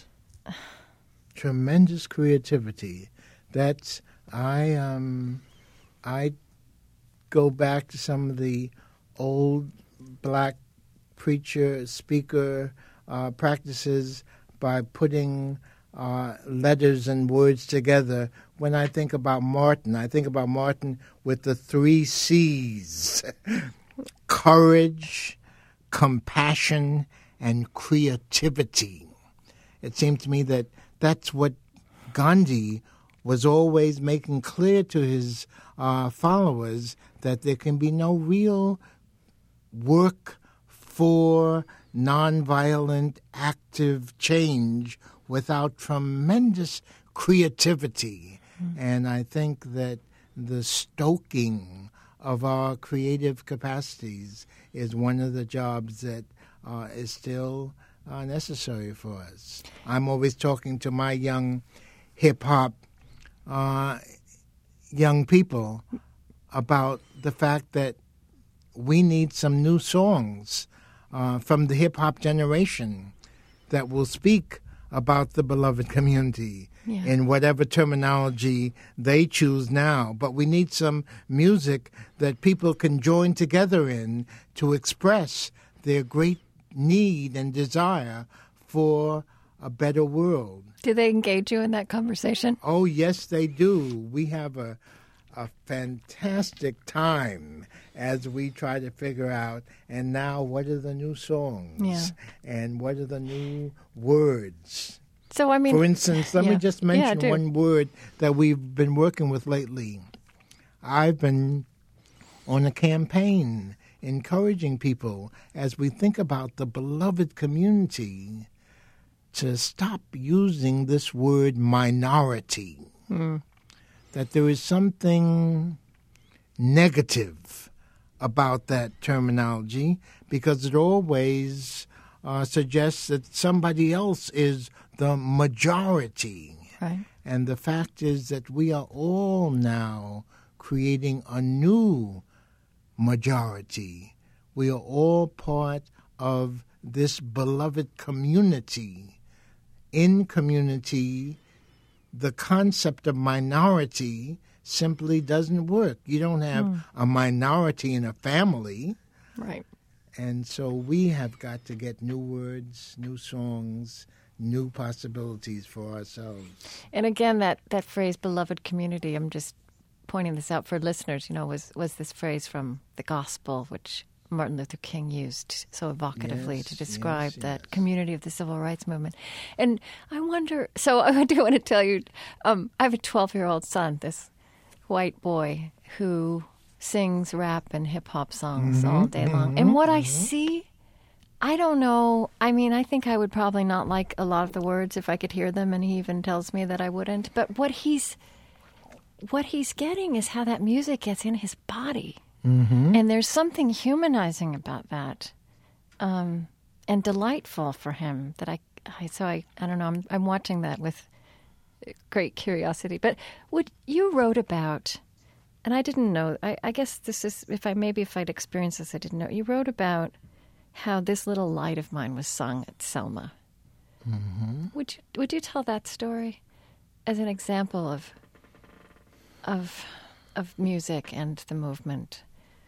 Tremendous creativity. That's, I go back to some of the old black preacher, speaker practices by putting letters and words together. When I think about Martin, I think about Martin with the 3 C's: courage, compassion, and creativity. It seemed to me that that's what Gandhi was always making clear to his followers, that there can be no real work for nonviolent, active change without tremendous creativity. Mm-hmm. And I think that the stoking of our creative capacities is one of the jobs that is still necessary for us. I'm always talking to my young hip-hop young people about the fact that we need some new songs from the hip-hop generation that will speak about the beloved community in whatever terminology they choose now. But we need some music that people can join together in to express their great need and desire for a better world. Do they engage you in that conversation? Oh, yes, they do. We have a fantastic time as we try to figure out, and now what are the new songs? And what are the new words? So, I mean, for instance, let me just mention one word that we've been working with lately. I've been on a campaign encouraging people as we think about the beloved community to stop using this word minority. That there is something negative about that terminology because it always suggests that somebody else is the majority. Right. And the fact is that we are all now creating a new majority. We are all part of this beloved community. In community, the concept of minority simply doesn't work. You don't have a minority in a family. Right. And so we have got to get new words, new songs, new possibilities for ourselves. And again, that phrase, beloved community, I'm just pointing this out for listeners, was this phrase from the gospel, which Martin Luther King used so evocatively to describe that community of the civil rights movement. And I wonder, so I do want to tell you, I have a 12-year-old son, this white boy, who sings rap and hip-hop songs all day long. And what I see, I don't know. I mean, I think I would probably not like a lot of the words if I could hear them, and he even tells me that I wouldn't. But what he's getting is how that music gets in his body. And there's something humanizing about that, and delightful for him that I don't know. I'm watching that with great curiosity. But you wrote about, and I didn't know. I guess this is if I'd experienced this, I didn't know. You wrote about how This Little Light of Mine was sung at Selma. Would you tell that story as an example of music and the movement?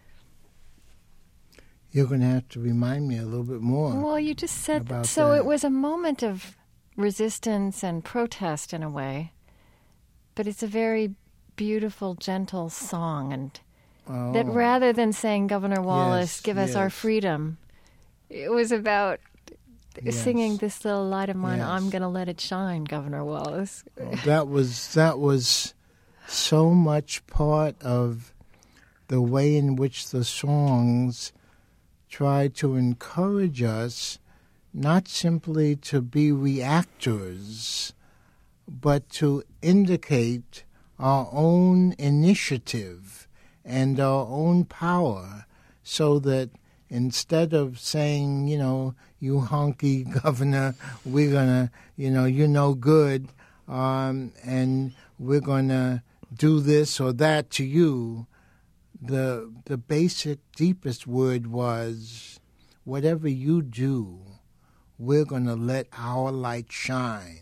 You're going to have to remind me a little bit more. Well, you just said so. It was a moment of resistance and protest in a way, but it's a very beautiful, gentle song, and that rather than saying, "Governor Wallace, give us our freedom," it was about singing "This Little Light of Mine." I'm going to let it shine, Governor Wallace. That was so much part of the way in which the songs try to encourage us not simply to be reactors, but to indicate our own initiative and our own power, so that instead of saying, you honky governor, we're going to, you're no good, and we're going to do this or that to you, the basic, deepest word was, whatever you do, we're going to let our light shine.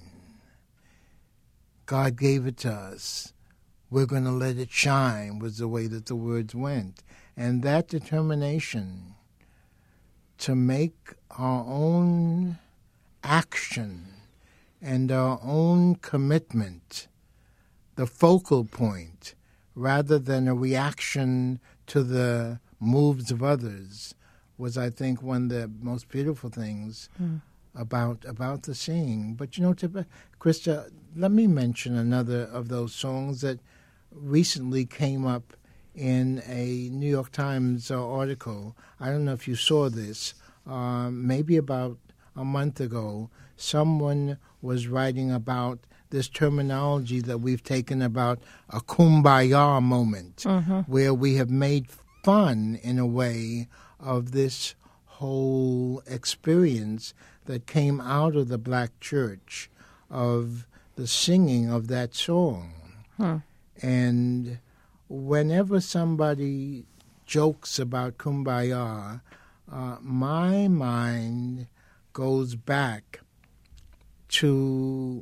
God gave it to us. We're going to let it shine, was the way that the words went. And that determination to make our own action and our own commitment the focal point, rather than a reaction to the moves of others, was, I think, one of the most beautiful things about the singing. But, Krista, let me mention another of those songs that recently came up in a New York Times article. I don't know if you saw this. Maybe about a month ago, someone was writing about this terminology that we've taken about a kumbaya moment, where we have made fun, in a way, of this whole experience that came out of the black church, of the singing of that song. And whenever somebody jokes about Kumbaya, my mind goes back to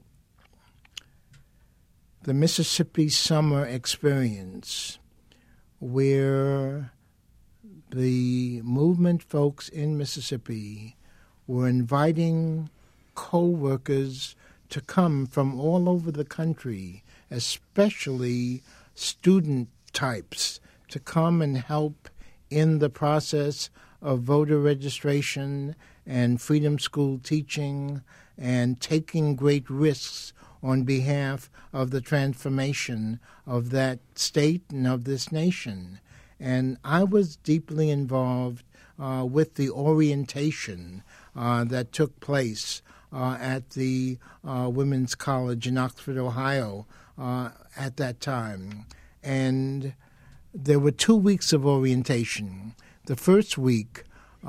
the Mississippi summer experience, where the movement folks in Mississippi were inviting co-workers to come from all over the country, especially student types, to come and help in the process of voter registration and freedom school teaching and taking great risks on behalf of the transformation of that state and of this nation. And I was deeply involved with the orientation that took place at the Women's College in Oxford, Ohio at that time. And there were 2 weeks of orientation. The first week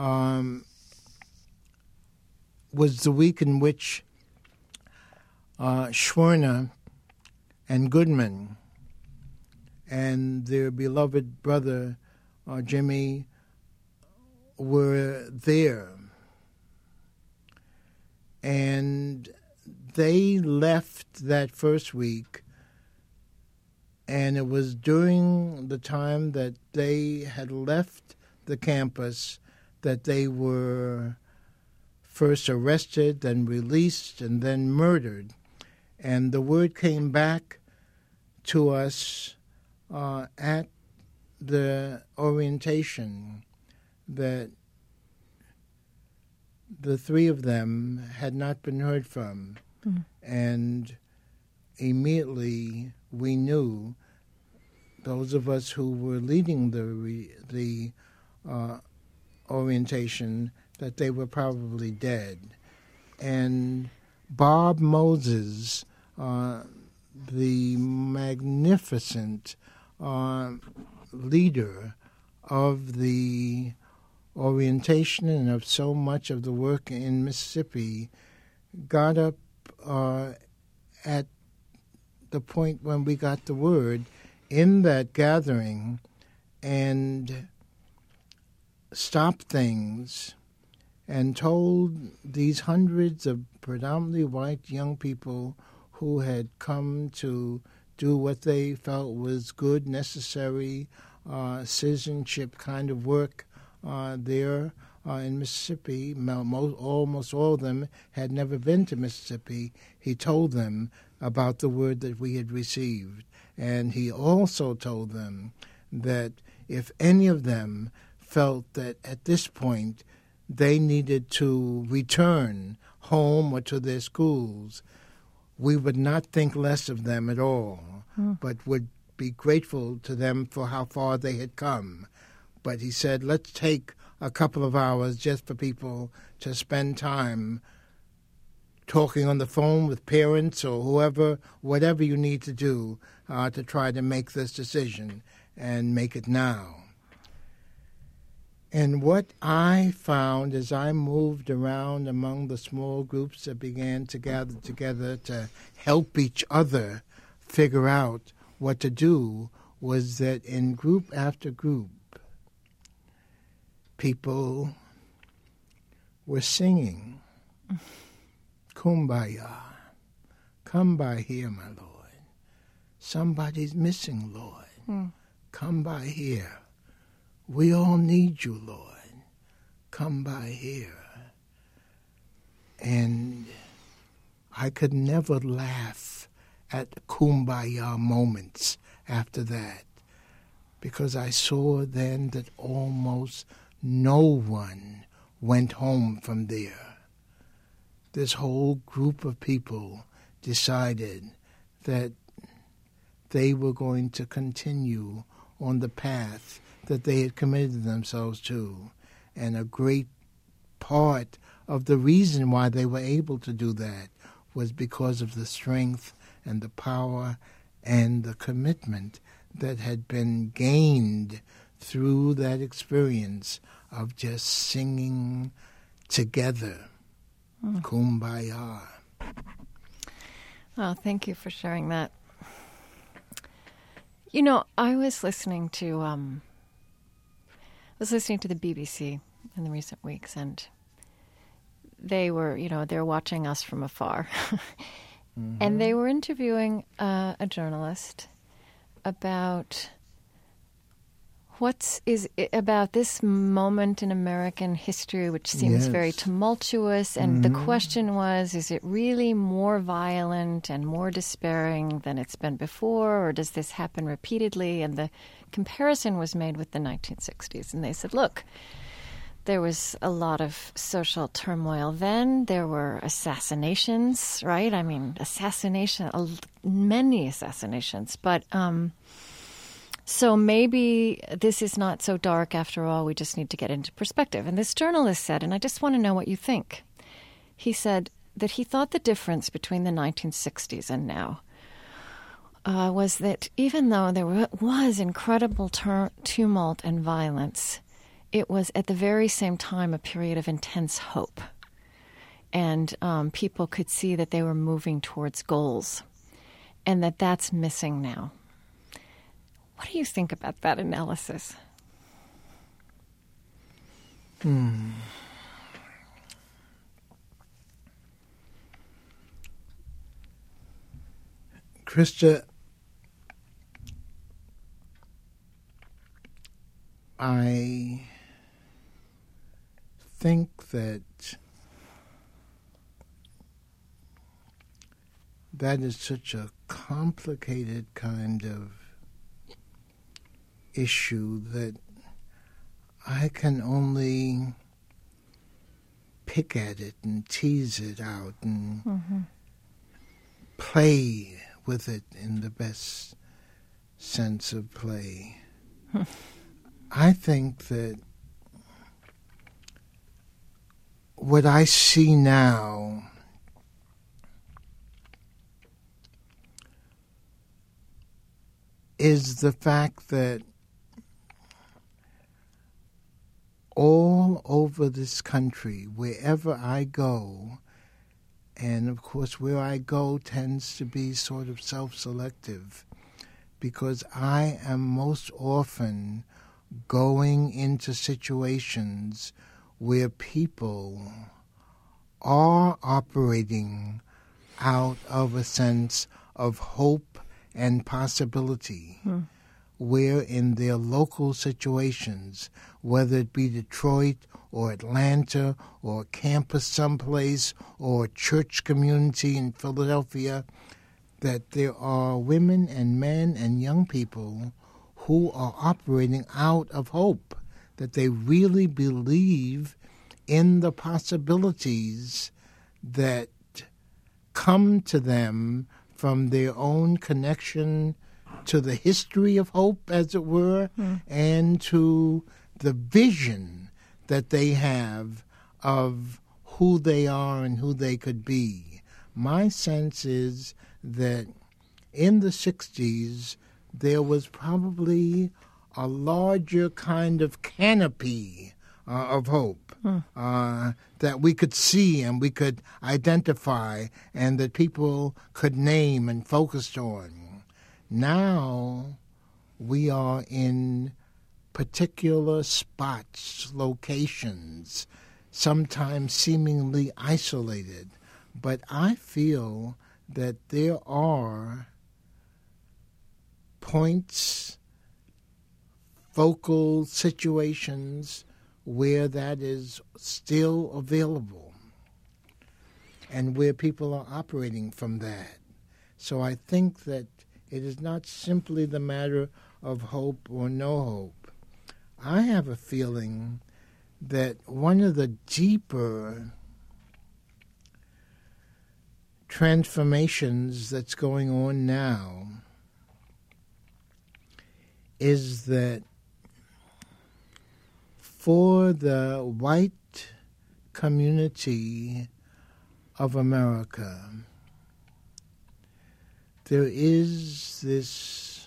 was the week in which Schwerner and Goodman and their beloved brother Jimmy were there. And they left that first week, and it was during the time that they had left the campus that they were first arrested, then released, and then murdered. And the word came back to us at the orientation that the three of them had not been heard from. Mm. And immediately we knew, those of us who were leading the orientation, that they were probably dead. And Bob Moses, the magnificent leader of the orientation and of so much of the work in Mississippi, got up at the point when we got the word in that gathering and stopped things and told these hundreds of predominantly white young people who had come to do what they felt was good, necessary, citizenship kind of work there in Mississippi. Almost all of them had never been to Mississippi. He told them about the word that we had received. And he also told them that if any of them felt that at this point they needed to return home or to their schools, we would not think less of them at all, but would be grateful to them for how far they had come. But he said, let's take a couple of hours just for people to spend time talking on the phone with parents or whoever, whatever you need to do to try to make this decision and make it now. And what I found as I moved around among the small groups that began to gather together to help each other figure out what to do was that in group after group, people were singing, Kumbaya, come by here, my Lord. Somebody's missing, Lord. Come by here. We all need you, Lord. Come by here. And I could never laugh at kumbaya moments after that, because I saw then that almost no one went home from there. This whole group of people decided that they were going to continue on the path that they had committed themselves to. And a great part of the reason why they were able to do that was because of the strength and the power and the commitment that had been gained through that experience of just singing together, Kumbaya. Oh, thank you for sharing that. You know, I was listening to the BBC in the recent weeks, and they were, they're watching us from afar. Mm-hmm. And they were interviewing a journalist about about this moment in American history, which seems very tumultuous. And the question was, is it really more violent and more despairing than it's been before, or does this happen repeatedly? And the comparison was made with the 1960s. And they said, look, there was a lot of social turmoil then. There were assassinations, right? I mean, many assassinations. But so maybe this is not so dark after all. We just need to get into perspective. And this journalist said, and I just want to know what you think. He said that he thought the difference between the 1960s and now was that even though there was incredible tumult and violence, it was at the very same time a period of intense hope. And people could see that they were moving towards goals, and that's missing now. What do you think about that analysis? Krista, I think that is such a complicated kind of issue that I can only pick at it and tease it out and play with it in the best sense of play. I think that what I see now is the fact that all over this country, wherever I go, and of course where I go tends to be sort of self-selective, because I am most often going into situations where people are operating out of a sense of hope and possibility, where in their local situations, whether it be Detroit or Atlanta or a campus someplace or a church community in Philadelphia, that there are women and men and young people who are operating out of hope, that they really believe in the possibilities that come to them from their own connection to the history of hope, as it were, and to the vision that they have of who they are and who they could be. My sense is that in the 60s, there was probably a larger kind of canopy of hope that we could see and we could identify and that people could name and focus on. Now we are in particular spots, locations, sometimes seemingly isolated. But I feel that there are points, focal situations where that is still available and where people are operating from that. So I think that it is not simply the matter of hope or no hope. I have a feeling that one of the deeper transformations that's going on now is that for the white community of America, there is this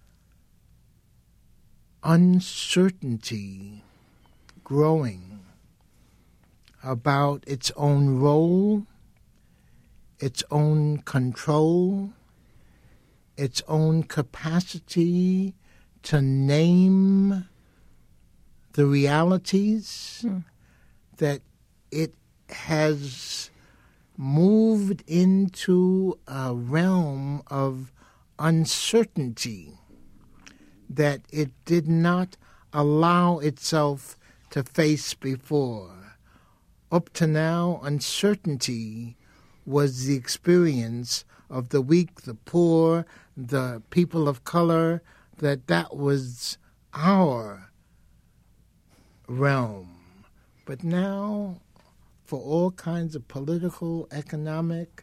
uncertainty growing about its own role, its own control, its own capacity to name the realities, that it has moved into a realm of uncertainty that it did not allow itself to face before. Up to now, uncertainty was the experience of the weak, the poor, the people of color, that was our realm. But now, for all kinds of political, economic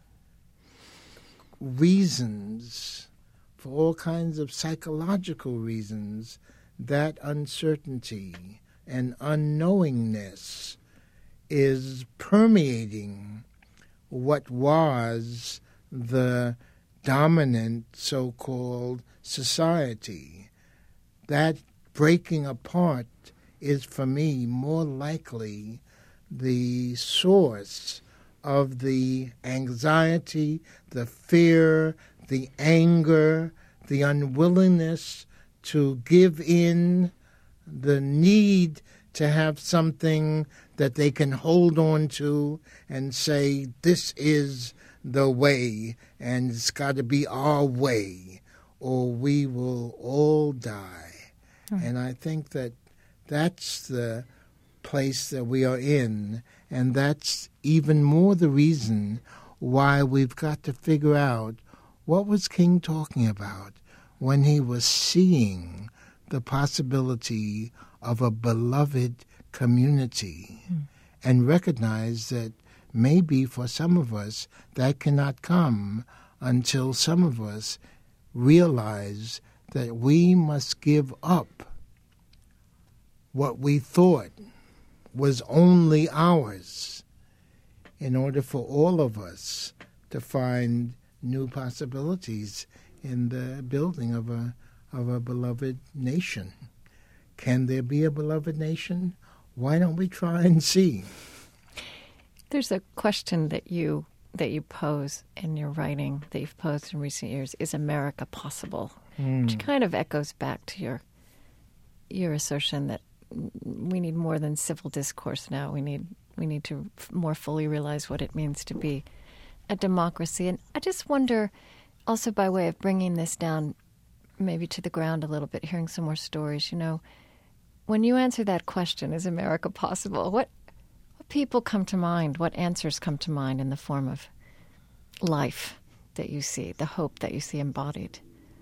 reasons, for all kinds of psychological reasons, that uncertainty and unknowingness is permeating what was the dominant so-called society. That breaking apart is, for me, more likely the source of the anxiety, the fear, the anger, the unwillingness to give in, the need to have something that they can hold on to and say, this is the way, and it's got to be our way, or we will all die. And I think that that's the place that we are in, and that's even more the reason why we've got to figure out what was King talking about when he was seeing the possibility of a beloved community, and recognize that maybe for some of us that cannot come until some of us realize that we must give up what we thought was only ours in order for all of us to find new possibilities in the building of a beloved nation. Can there be a beloved nation? Why don't we try and see? There's a question that you pose in your writing, that you've posed in recent years: is America possible? Which kind of echoes back to your assertion that we need more than civil discourse now. We need to more fully realize what it means to be a democracy. And I just wonder, also by way of bringing this down maybe to the ground a little bit, hearing some more stories, when you answer that question, is America possible, what people come to mind, what answers come to mind in the form of life that you see, the hope that you see embodied?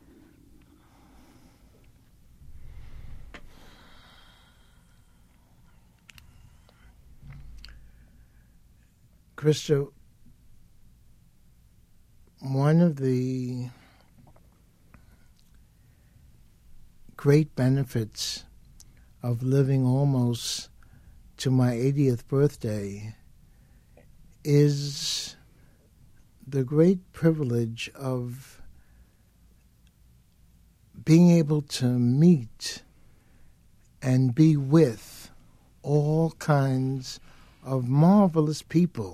Krista, one of the great benefits of living almost to my 80th birthday is the great privilege of being able to meet and be with all kinds of marvelous people.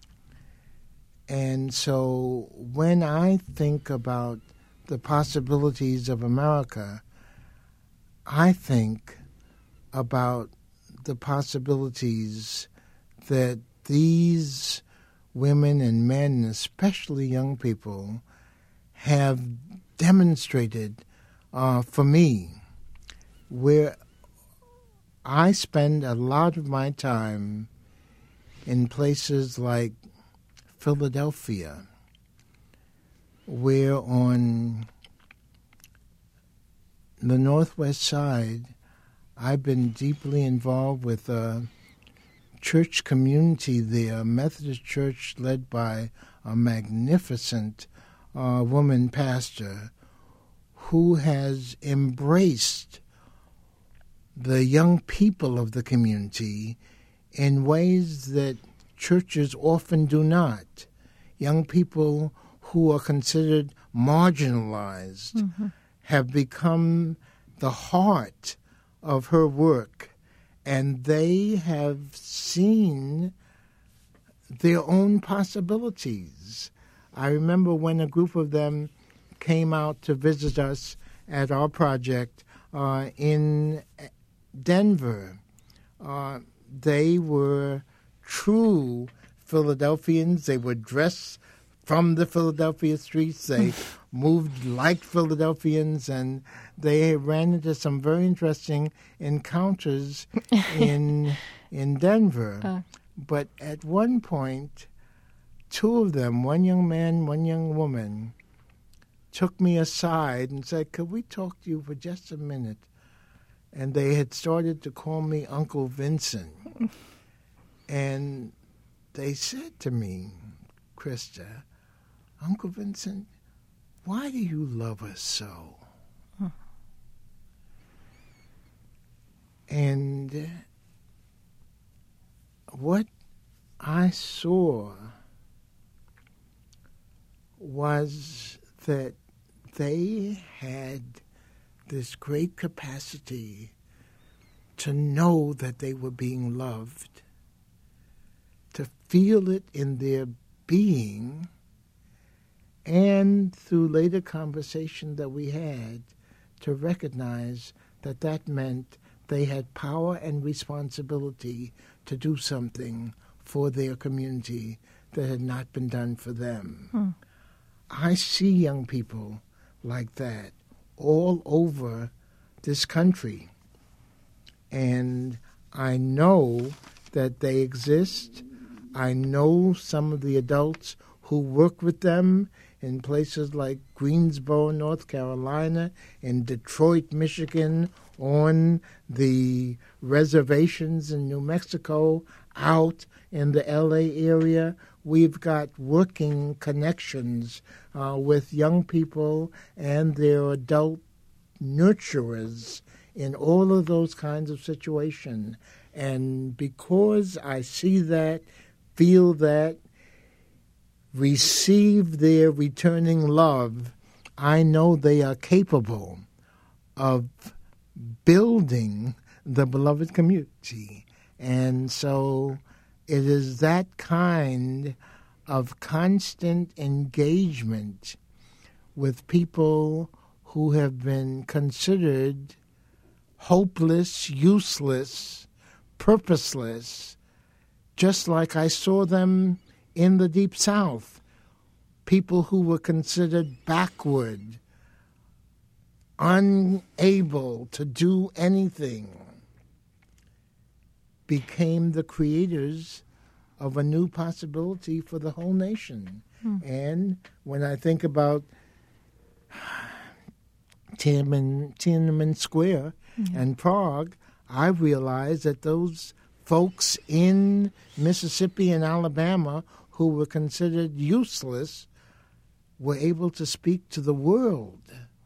And so when I think about the possibilities of America, I think about the possibilities that these women and men, especially young people, have demonstrated for me, where I spend a lot of my time in places like Philadelphia, where on the Northwest Side, I've been deeply involved with a church community there, a Methodist church led by a magnificent woman pastor who has embraced the young people of the community in ways that churches often do not. Young people who are considered marginalized have become the heart of her work, and they have seen their own possibilities. I remember when a group of them came out to visit us at our project in Denver. They were true Philadelphians. They were dressed from the Philadelphia streets. They moved like Philadelphians, and they ran into some very interesting encounters in Denver. But at one point, two of them, one young man, one young woman, took me aside and said, "Could we talk to you for just a minute?" And they had started to call me Uncle Vincent. And they said to me, "Krista, Uncle Vincent, why do you love us so?" And what I saw was that they had this great capacity to know that they were being loved, to feel it in their being, and through later conversation that we had, to recognize that that meant they had power and responsibility to do something for their community that had not been done for them. I see young people like that all over this country. And I know that they exist. I know some of the adults who work with them in places like Greensboro, North Carolina, in Detroit, Michigan, on the reservations in New Mexico, out in the LA area. We've got working connections with young people and their adult nurturers in all of those kinds of situations. And because I see that, feel that, receive their returning love, I know they are capable of building the beloved community. And so it is that kind of constant engagement with people who have been considered hopeless, useless, purposeless, just like I saw them in the Deep South, people who were considered backward, unable to do anything, became the creators of a new possibility for the whole nation. And when I think about Tiananmen Square and Prague, I realize that those folks in Mississippi and Alabama who were considered useless were able to speak to the world.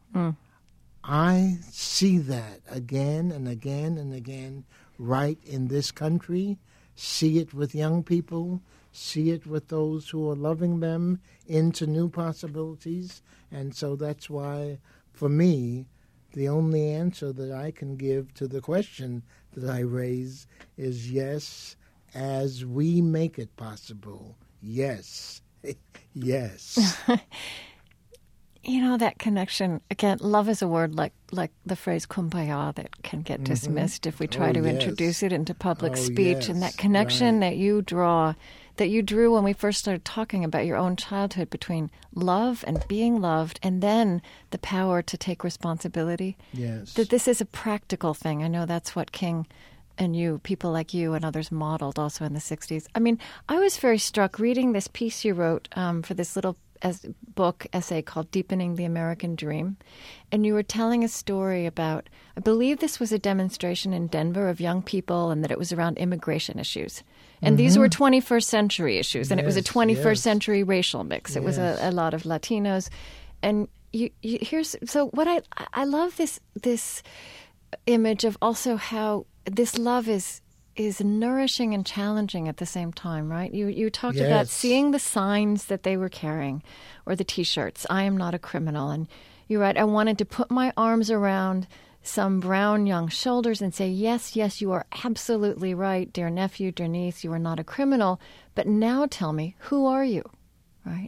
I see that again and again and again right in this country, see it with young people, see it with those who are loving them into new possibilities. And so that's why, for me, the only answer that I can give to the question that I raise is yes, as we make it possible. Yes. Yes. You know, that connection, again, love is a word like the phrase kumbaya that can get dismissed if we try to introduce it into public speech. Yes. And that connection that you drew when we first started talking about your own childhood between love and being loved, and then the power to take responsibility. Yes. That this is a practical thing. I know that's what King and you, people like you and others modeled also in the 60s. I mean, I was very struck reading this piece you wrote for this little essay called Deepening the American Dream. And you were telling a story about, I believe this was a demonstration in Denver of young people, and that it was around immigration issues. And these were 21st century issues, and it was a 21st century racial mix. It was a lot of Latinos. And so what I love this image of also how this love is nourishing and challenging at the same time, right? You talked about seeing the signs that they were carrying, or the T-shirts, "I am not a criminal." And you write, "I wanted to put my arms around some brown young shoulders and say, yes, you are absolutely right, dear nephew, dear niece, you are not a criminal. But now tell me, who are you?" Right?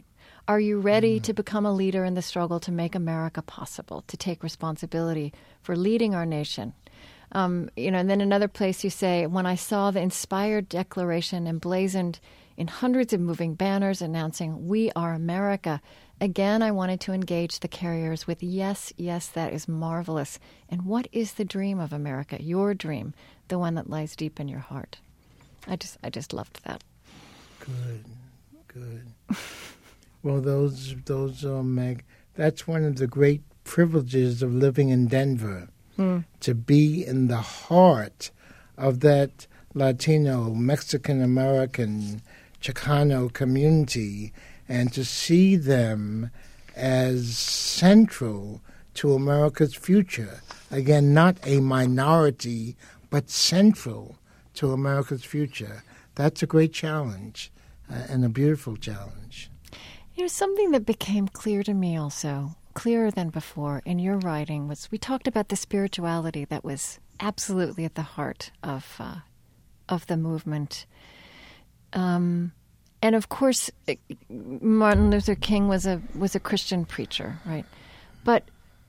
Are you ready to become a leader in the struggle to make America possible, to take responsibility for leading our nation? And then another place you say, when I saw the inspired declaration emblazoned in hundreds of moving banners announcing, "We are America," again, I wanted to engage the carriers with, yes, that is marvelous. And what is the dream of America, your dream, the one that lies deep in your heart? I just loved that. Good. Well, those Meg, that's one of the great privileges of living in Denver, to be in the heart of that Latino, Mexican-American, Chicano community, and to see them as central to America's future. Again, not a minority, but central to America's future. That's a great challenge and a beautiful challenge. Something that became clear to me also, clearer than before in your writing, was we talked about the spirituality that was absolutely at the heart of the movement. And of course, Martin Luther King was a Christian preacher, right? But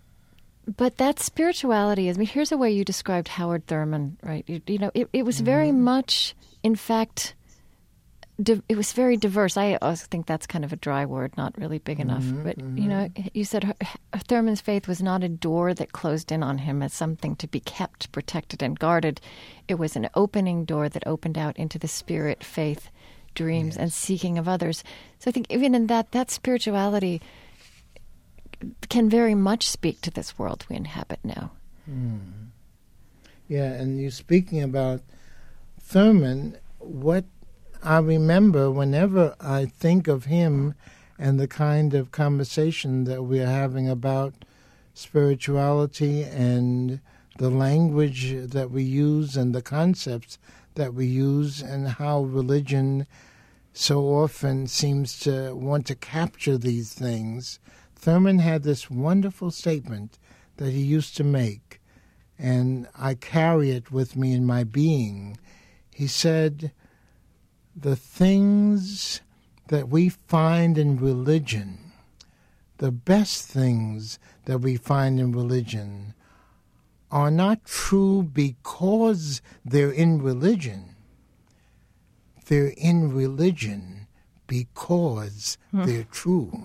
that spirituality here's a way you described Howard Thurman, right? It was very much, in fact, it was very diverse. I also think that's kind of a dry word, not really big enough. But, you said Thurman's faith was not a door that closed in on him as something to be kept, protected, and guarded. It was an opening door that opened out into the spirit, faith, dreams, and seeking of others. So I think even in that spirituality can very much speak to this world we inhabit now. Yeah, and you speaking about Thurman, what I remember whenever I think of him and the kind of conversation that we are having about spirituality and the language that we use and the concepts that we use, and how religion so often seems to want to capture these things. Thurman had this wonderful statement that he used to make, and I carry it with me in my being. He said, "The things that we find in religion, the best things that we find in religion, are not true because they're in religion. They're in religion because they're true."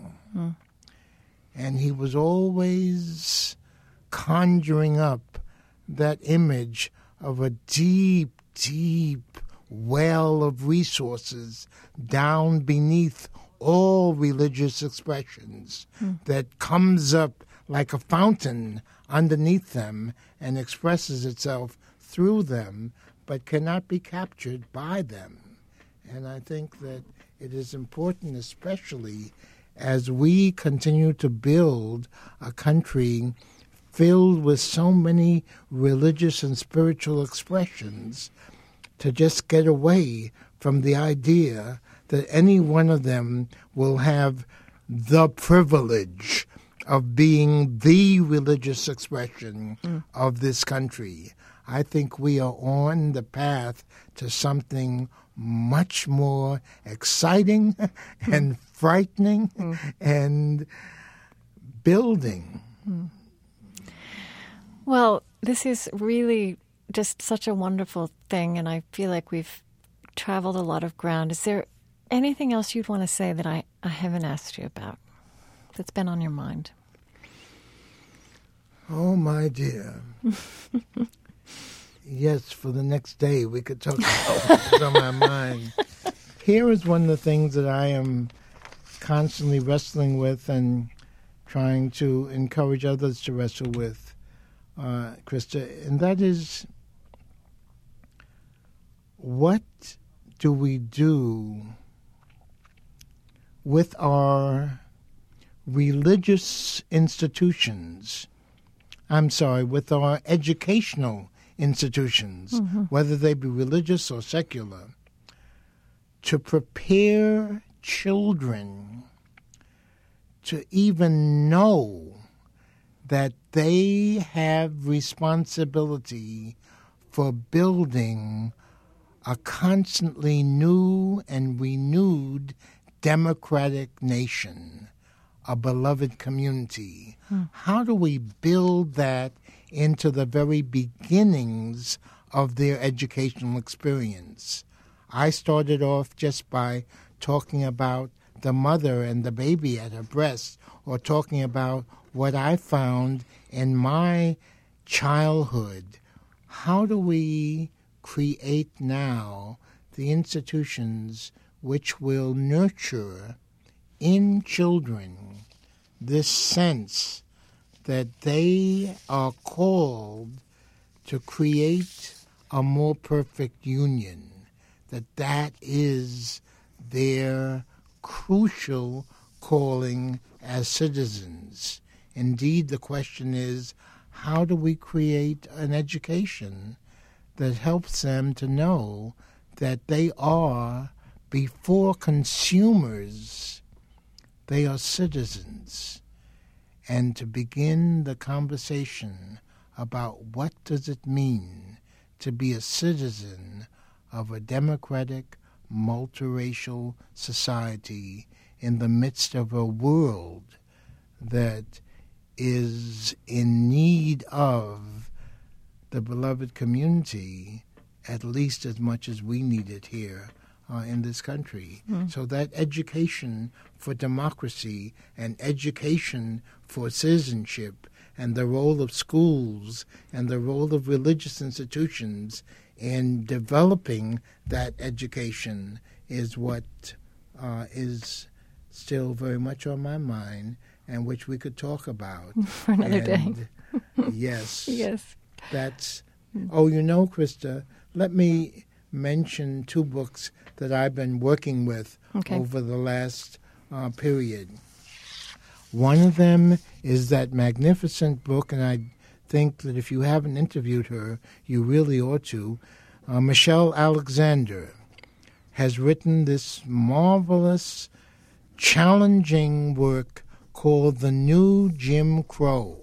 And he was always conjuring up that image of a deep, deep well of resources down beneath all religious expressions that comes up like a fountain underneath them and expresses itself through them, but cannot be captured by them. And I think that it is important, especially as we continue to build a country filled with so many religious and spiritual expressions, to just get away from the idea that any one of them will have the privilege of being the religious expression of this country. I think we are on the path to something much more exciting and frightening and building. Well, this is really just such a wonderful thing, and I feel like we've traveled a lot of ground. Is there anything else you'd want to say that I haven't asked you about that's been on your mind? Oh, my dear. Yes, for the next day we could talk about what's on my mind. Here is one of the things that I am constantly wrestling with and trying to encourage others to wrestle with, Krista, and that is, what do we do with our religious institutions? With our educational institutions, whether they be religious or secular, to prepare children to even know that they have responsibility for building a constantly new and renewed democratic nation, a beloved community. How do we build that into the very beginnings of their educational experience? I started off just by talking about the mother and the baby at her breast, or talking about what I found in my childhood. How do we create now the institutions which will nurture in children this sense that they are called to create a more perfect union, that is their crucial calling as citizens? Indeed, the question is, how do we create an education that helps them to know that they are, before consumers, they are citizens, and to begin the conversation about what does it mean to be a citizen of a democratic, multiracial society in the midst of a world that is in need of the beloved community at least as much as we need it here in this country. So that education for democracy and education for citizenship and the role of schools and the role of religious institutions in developing that education is what is still very much on my mind and which we could talk about. For another day. Yes. Yes. That's, Krista, let me mention two books that I've been working with over the last period. One of them is that magnificent book, and I think that if you haven't interviewed her, you really ought to. Michelle Alexander has written this marvelous, challenging work called The New Jim Crow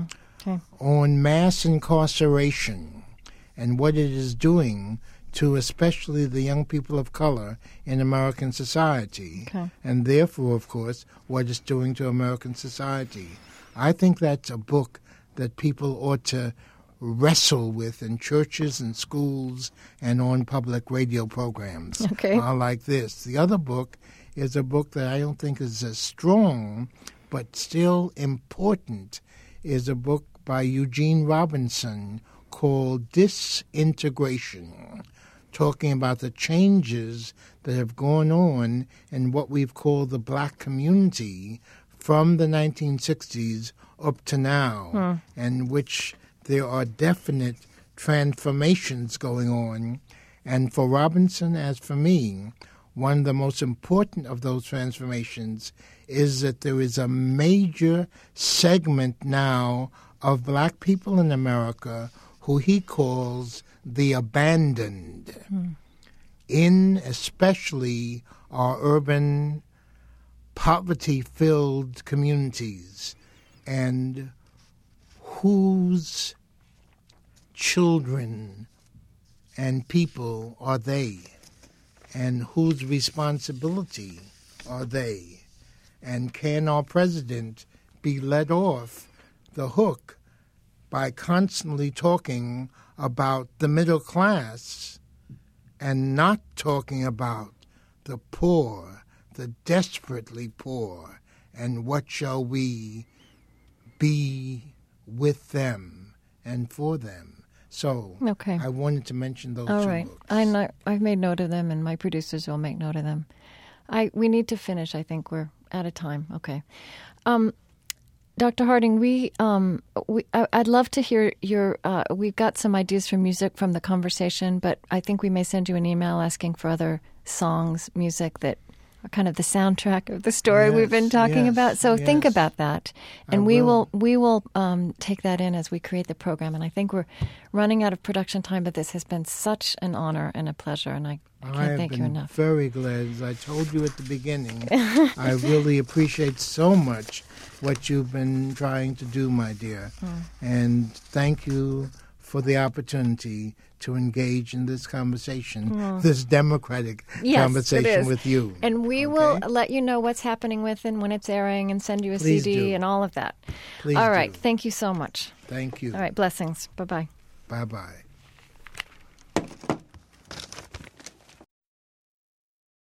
on mass incarceration and what it is doing to especially the young people of color in American society, and therefore, of course, what it's doing to American society. I think that's a book that people ought to wrestle with in churches and schools and on public radio programs like this. The other book is a book that I don't think is as strong but still important, is a book by Eugene Robinson called Disintegration, talking about the changes that have gone on in what we've called the black community from the 1960s up to now, and which there are definite transformations going on. And for Robinson, as for me, one of the most important of those transformations is that there is a major segment now of black people in America who he calls the abandoned, in especially our urban, poverty-filled communities, and whose children and people are they, and whose responsibility are they, and can our president be let off the hook by constantly talking about the middle class and not talking about the poor, the desperately poor, and what shall we be with them and for them. So I wanted to mention those two books. I've made note of them, and my producers will make note of them. We need to finish. I think we're out of time. Okay. Dr. Harding, I'd love to hear your. We've got some ideas for music from the conversation, but I think we may send you an email asking for other songs, music that are kind of the soundtrack of the story we've been talking about. So think about that, and we will take that in as we create the program. And I think we're running out of production time, but this has been such an honor and a pleasure, and I can't thank you enough. I'm very glad. As I told you at the beginning, I really appreciate so much what you've been trying to do, my dear. And thank you for the opportunity to engage in this conversation, this democratic conversation with you. And we will let you know what's happening with and when it's airing and send you a Please CD do. and all of that. Please all right. do. Thank you so much. Thank you. All right. Blessings. Bye-bye. Bye-bye.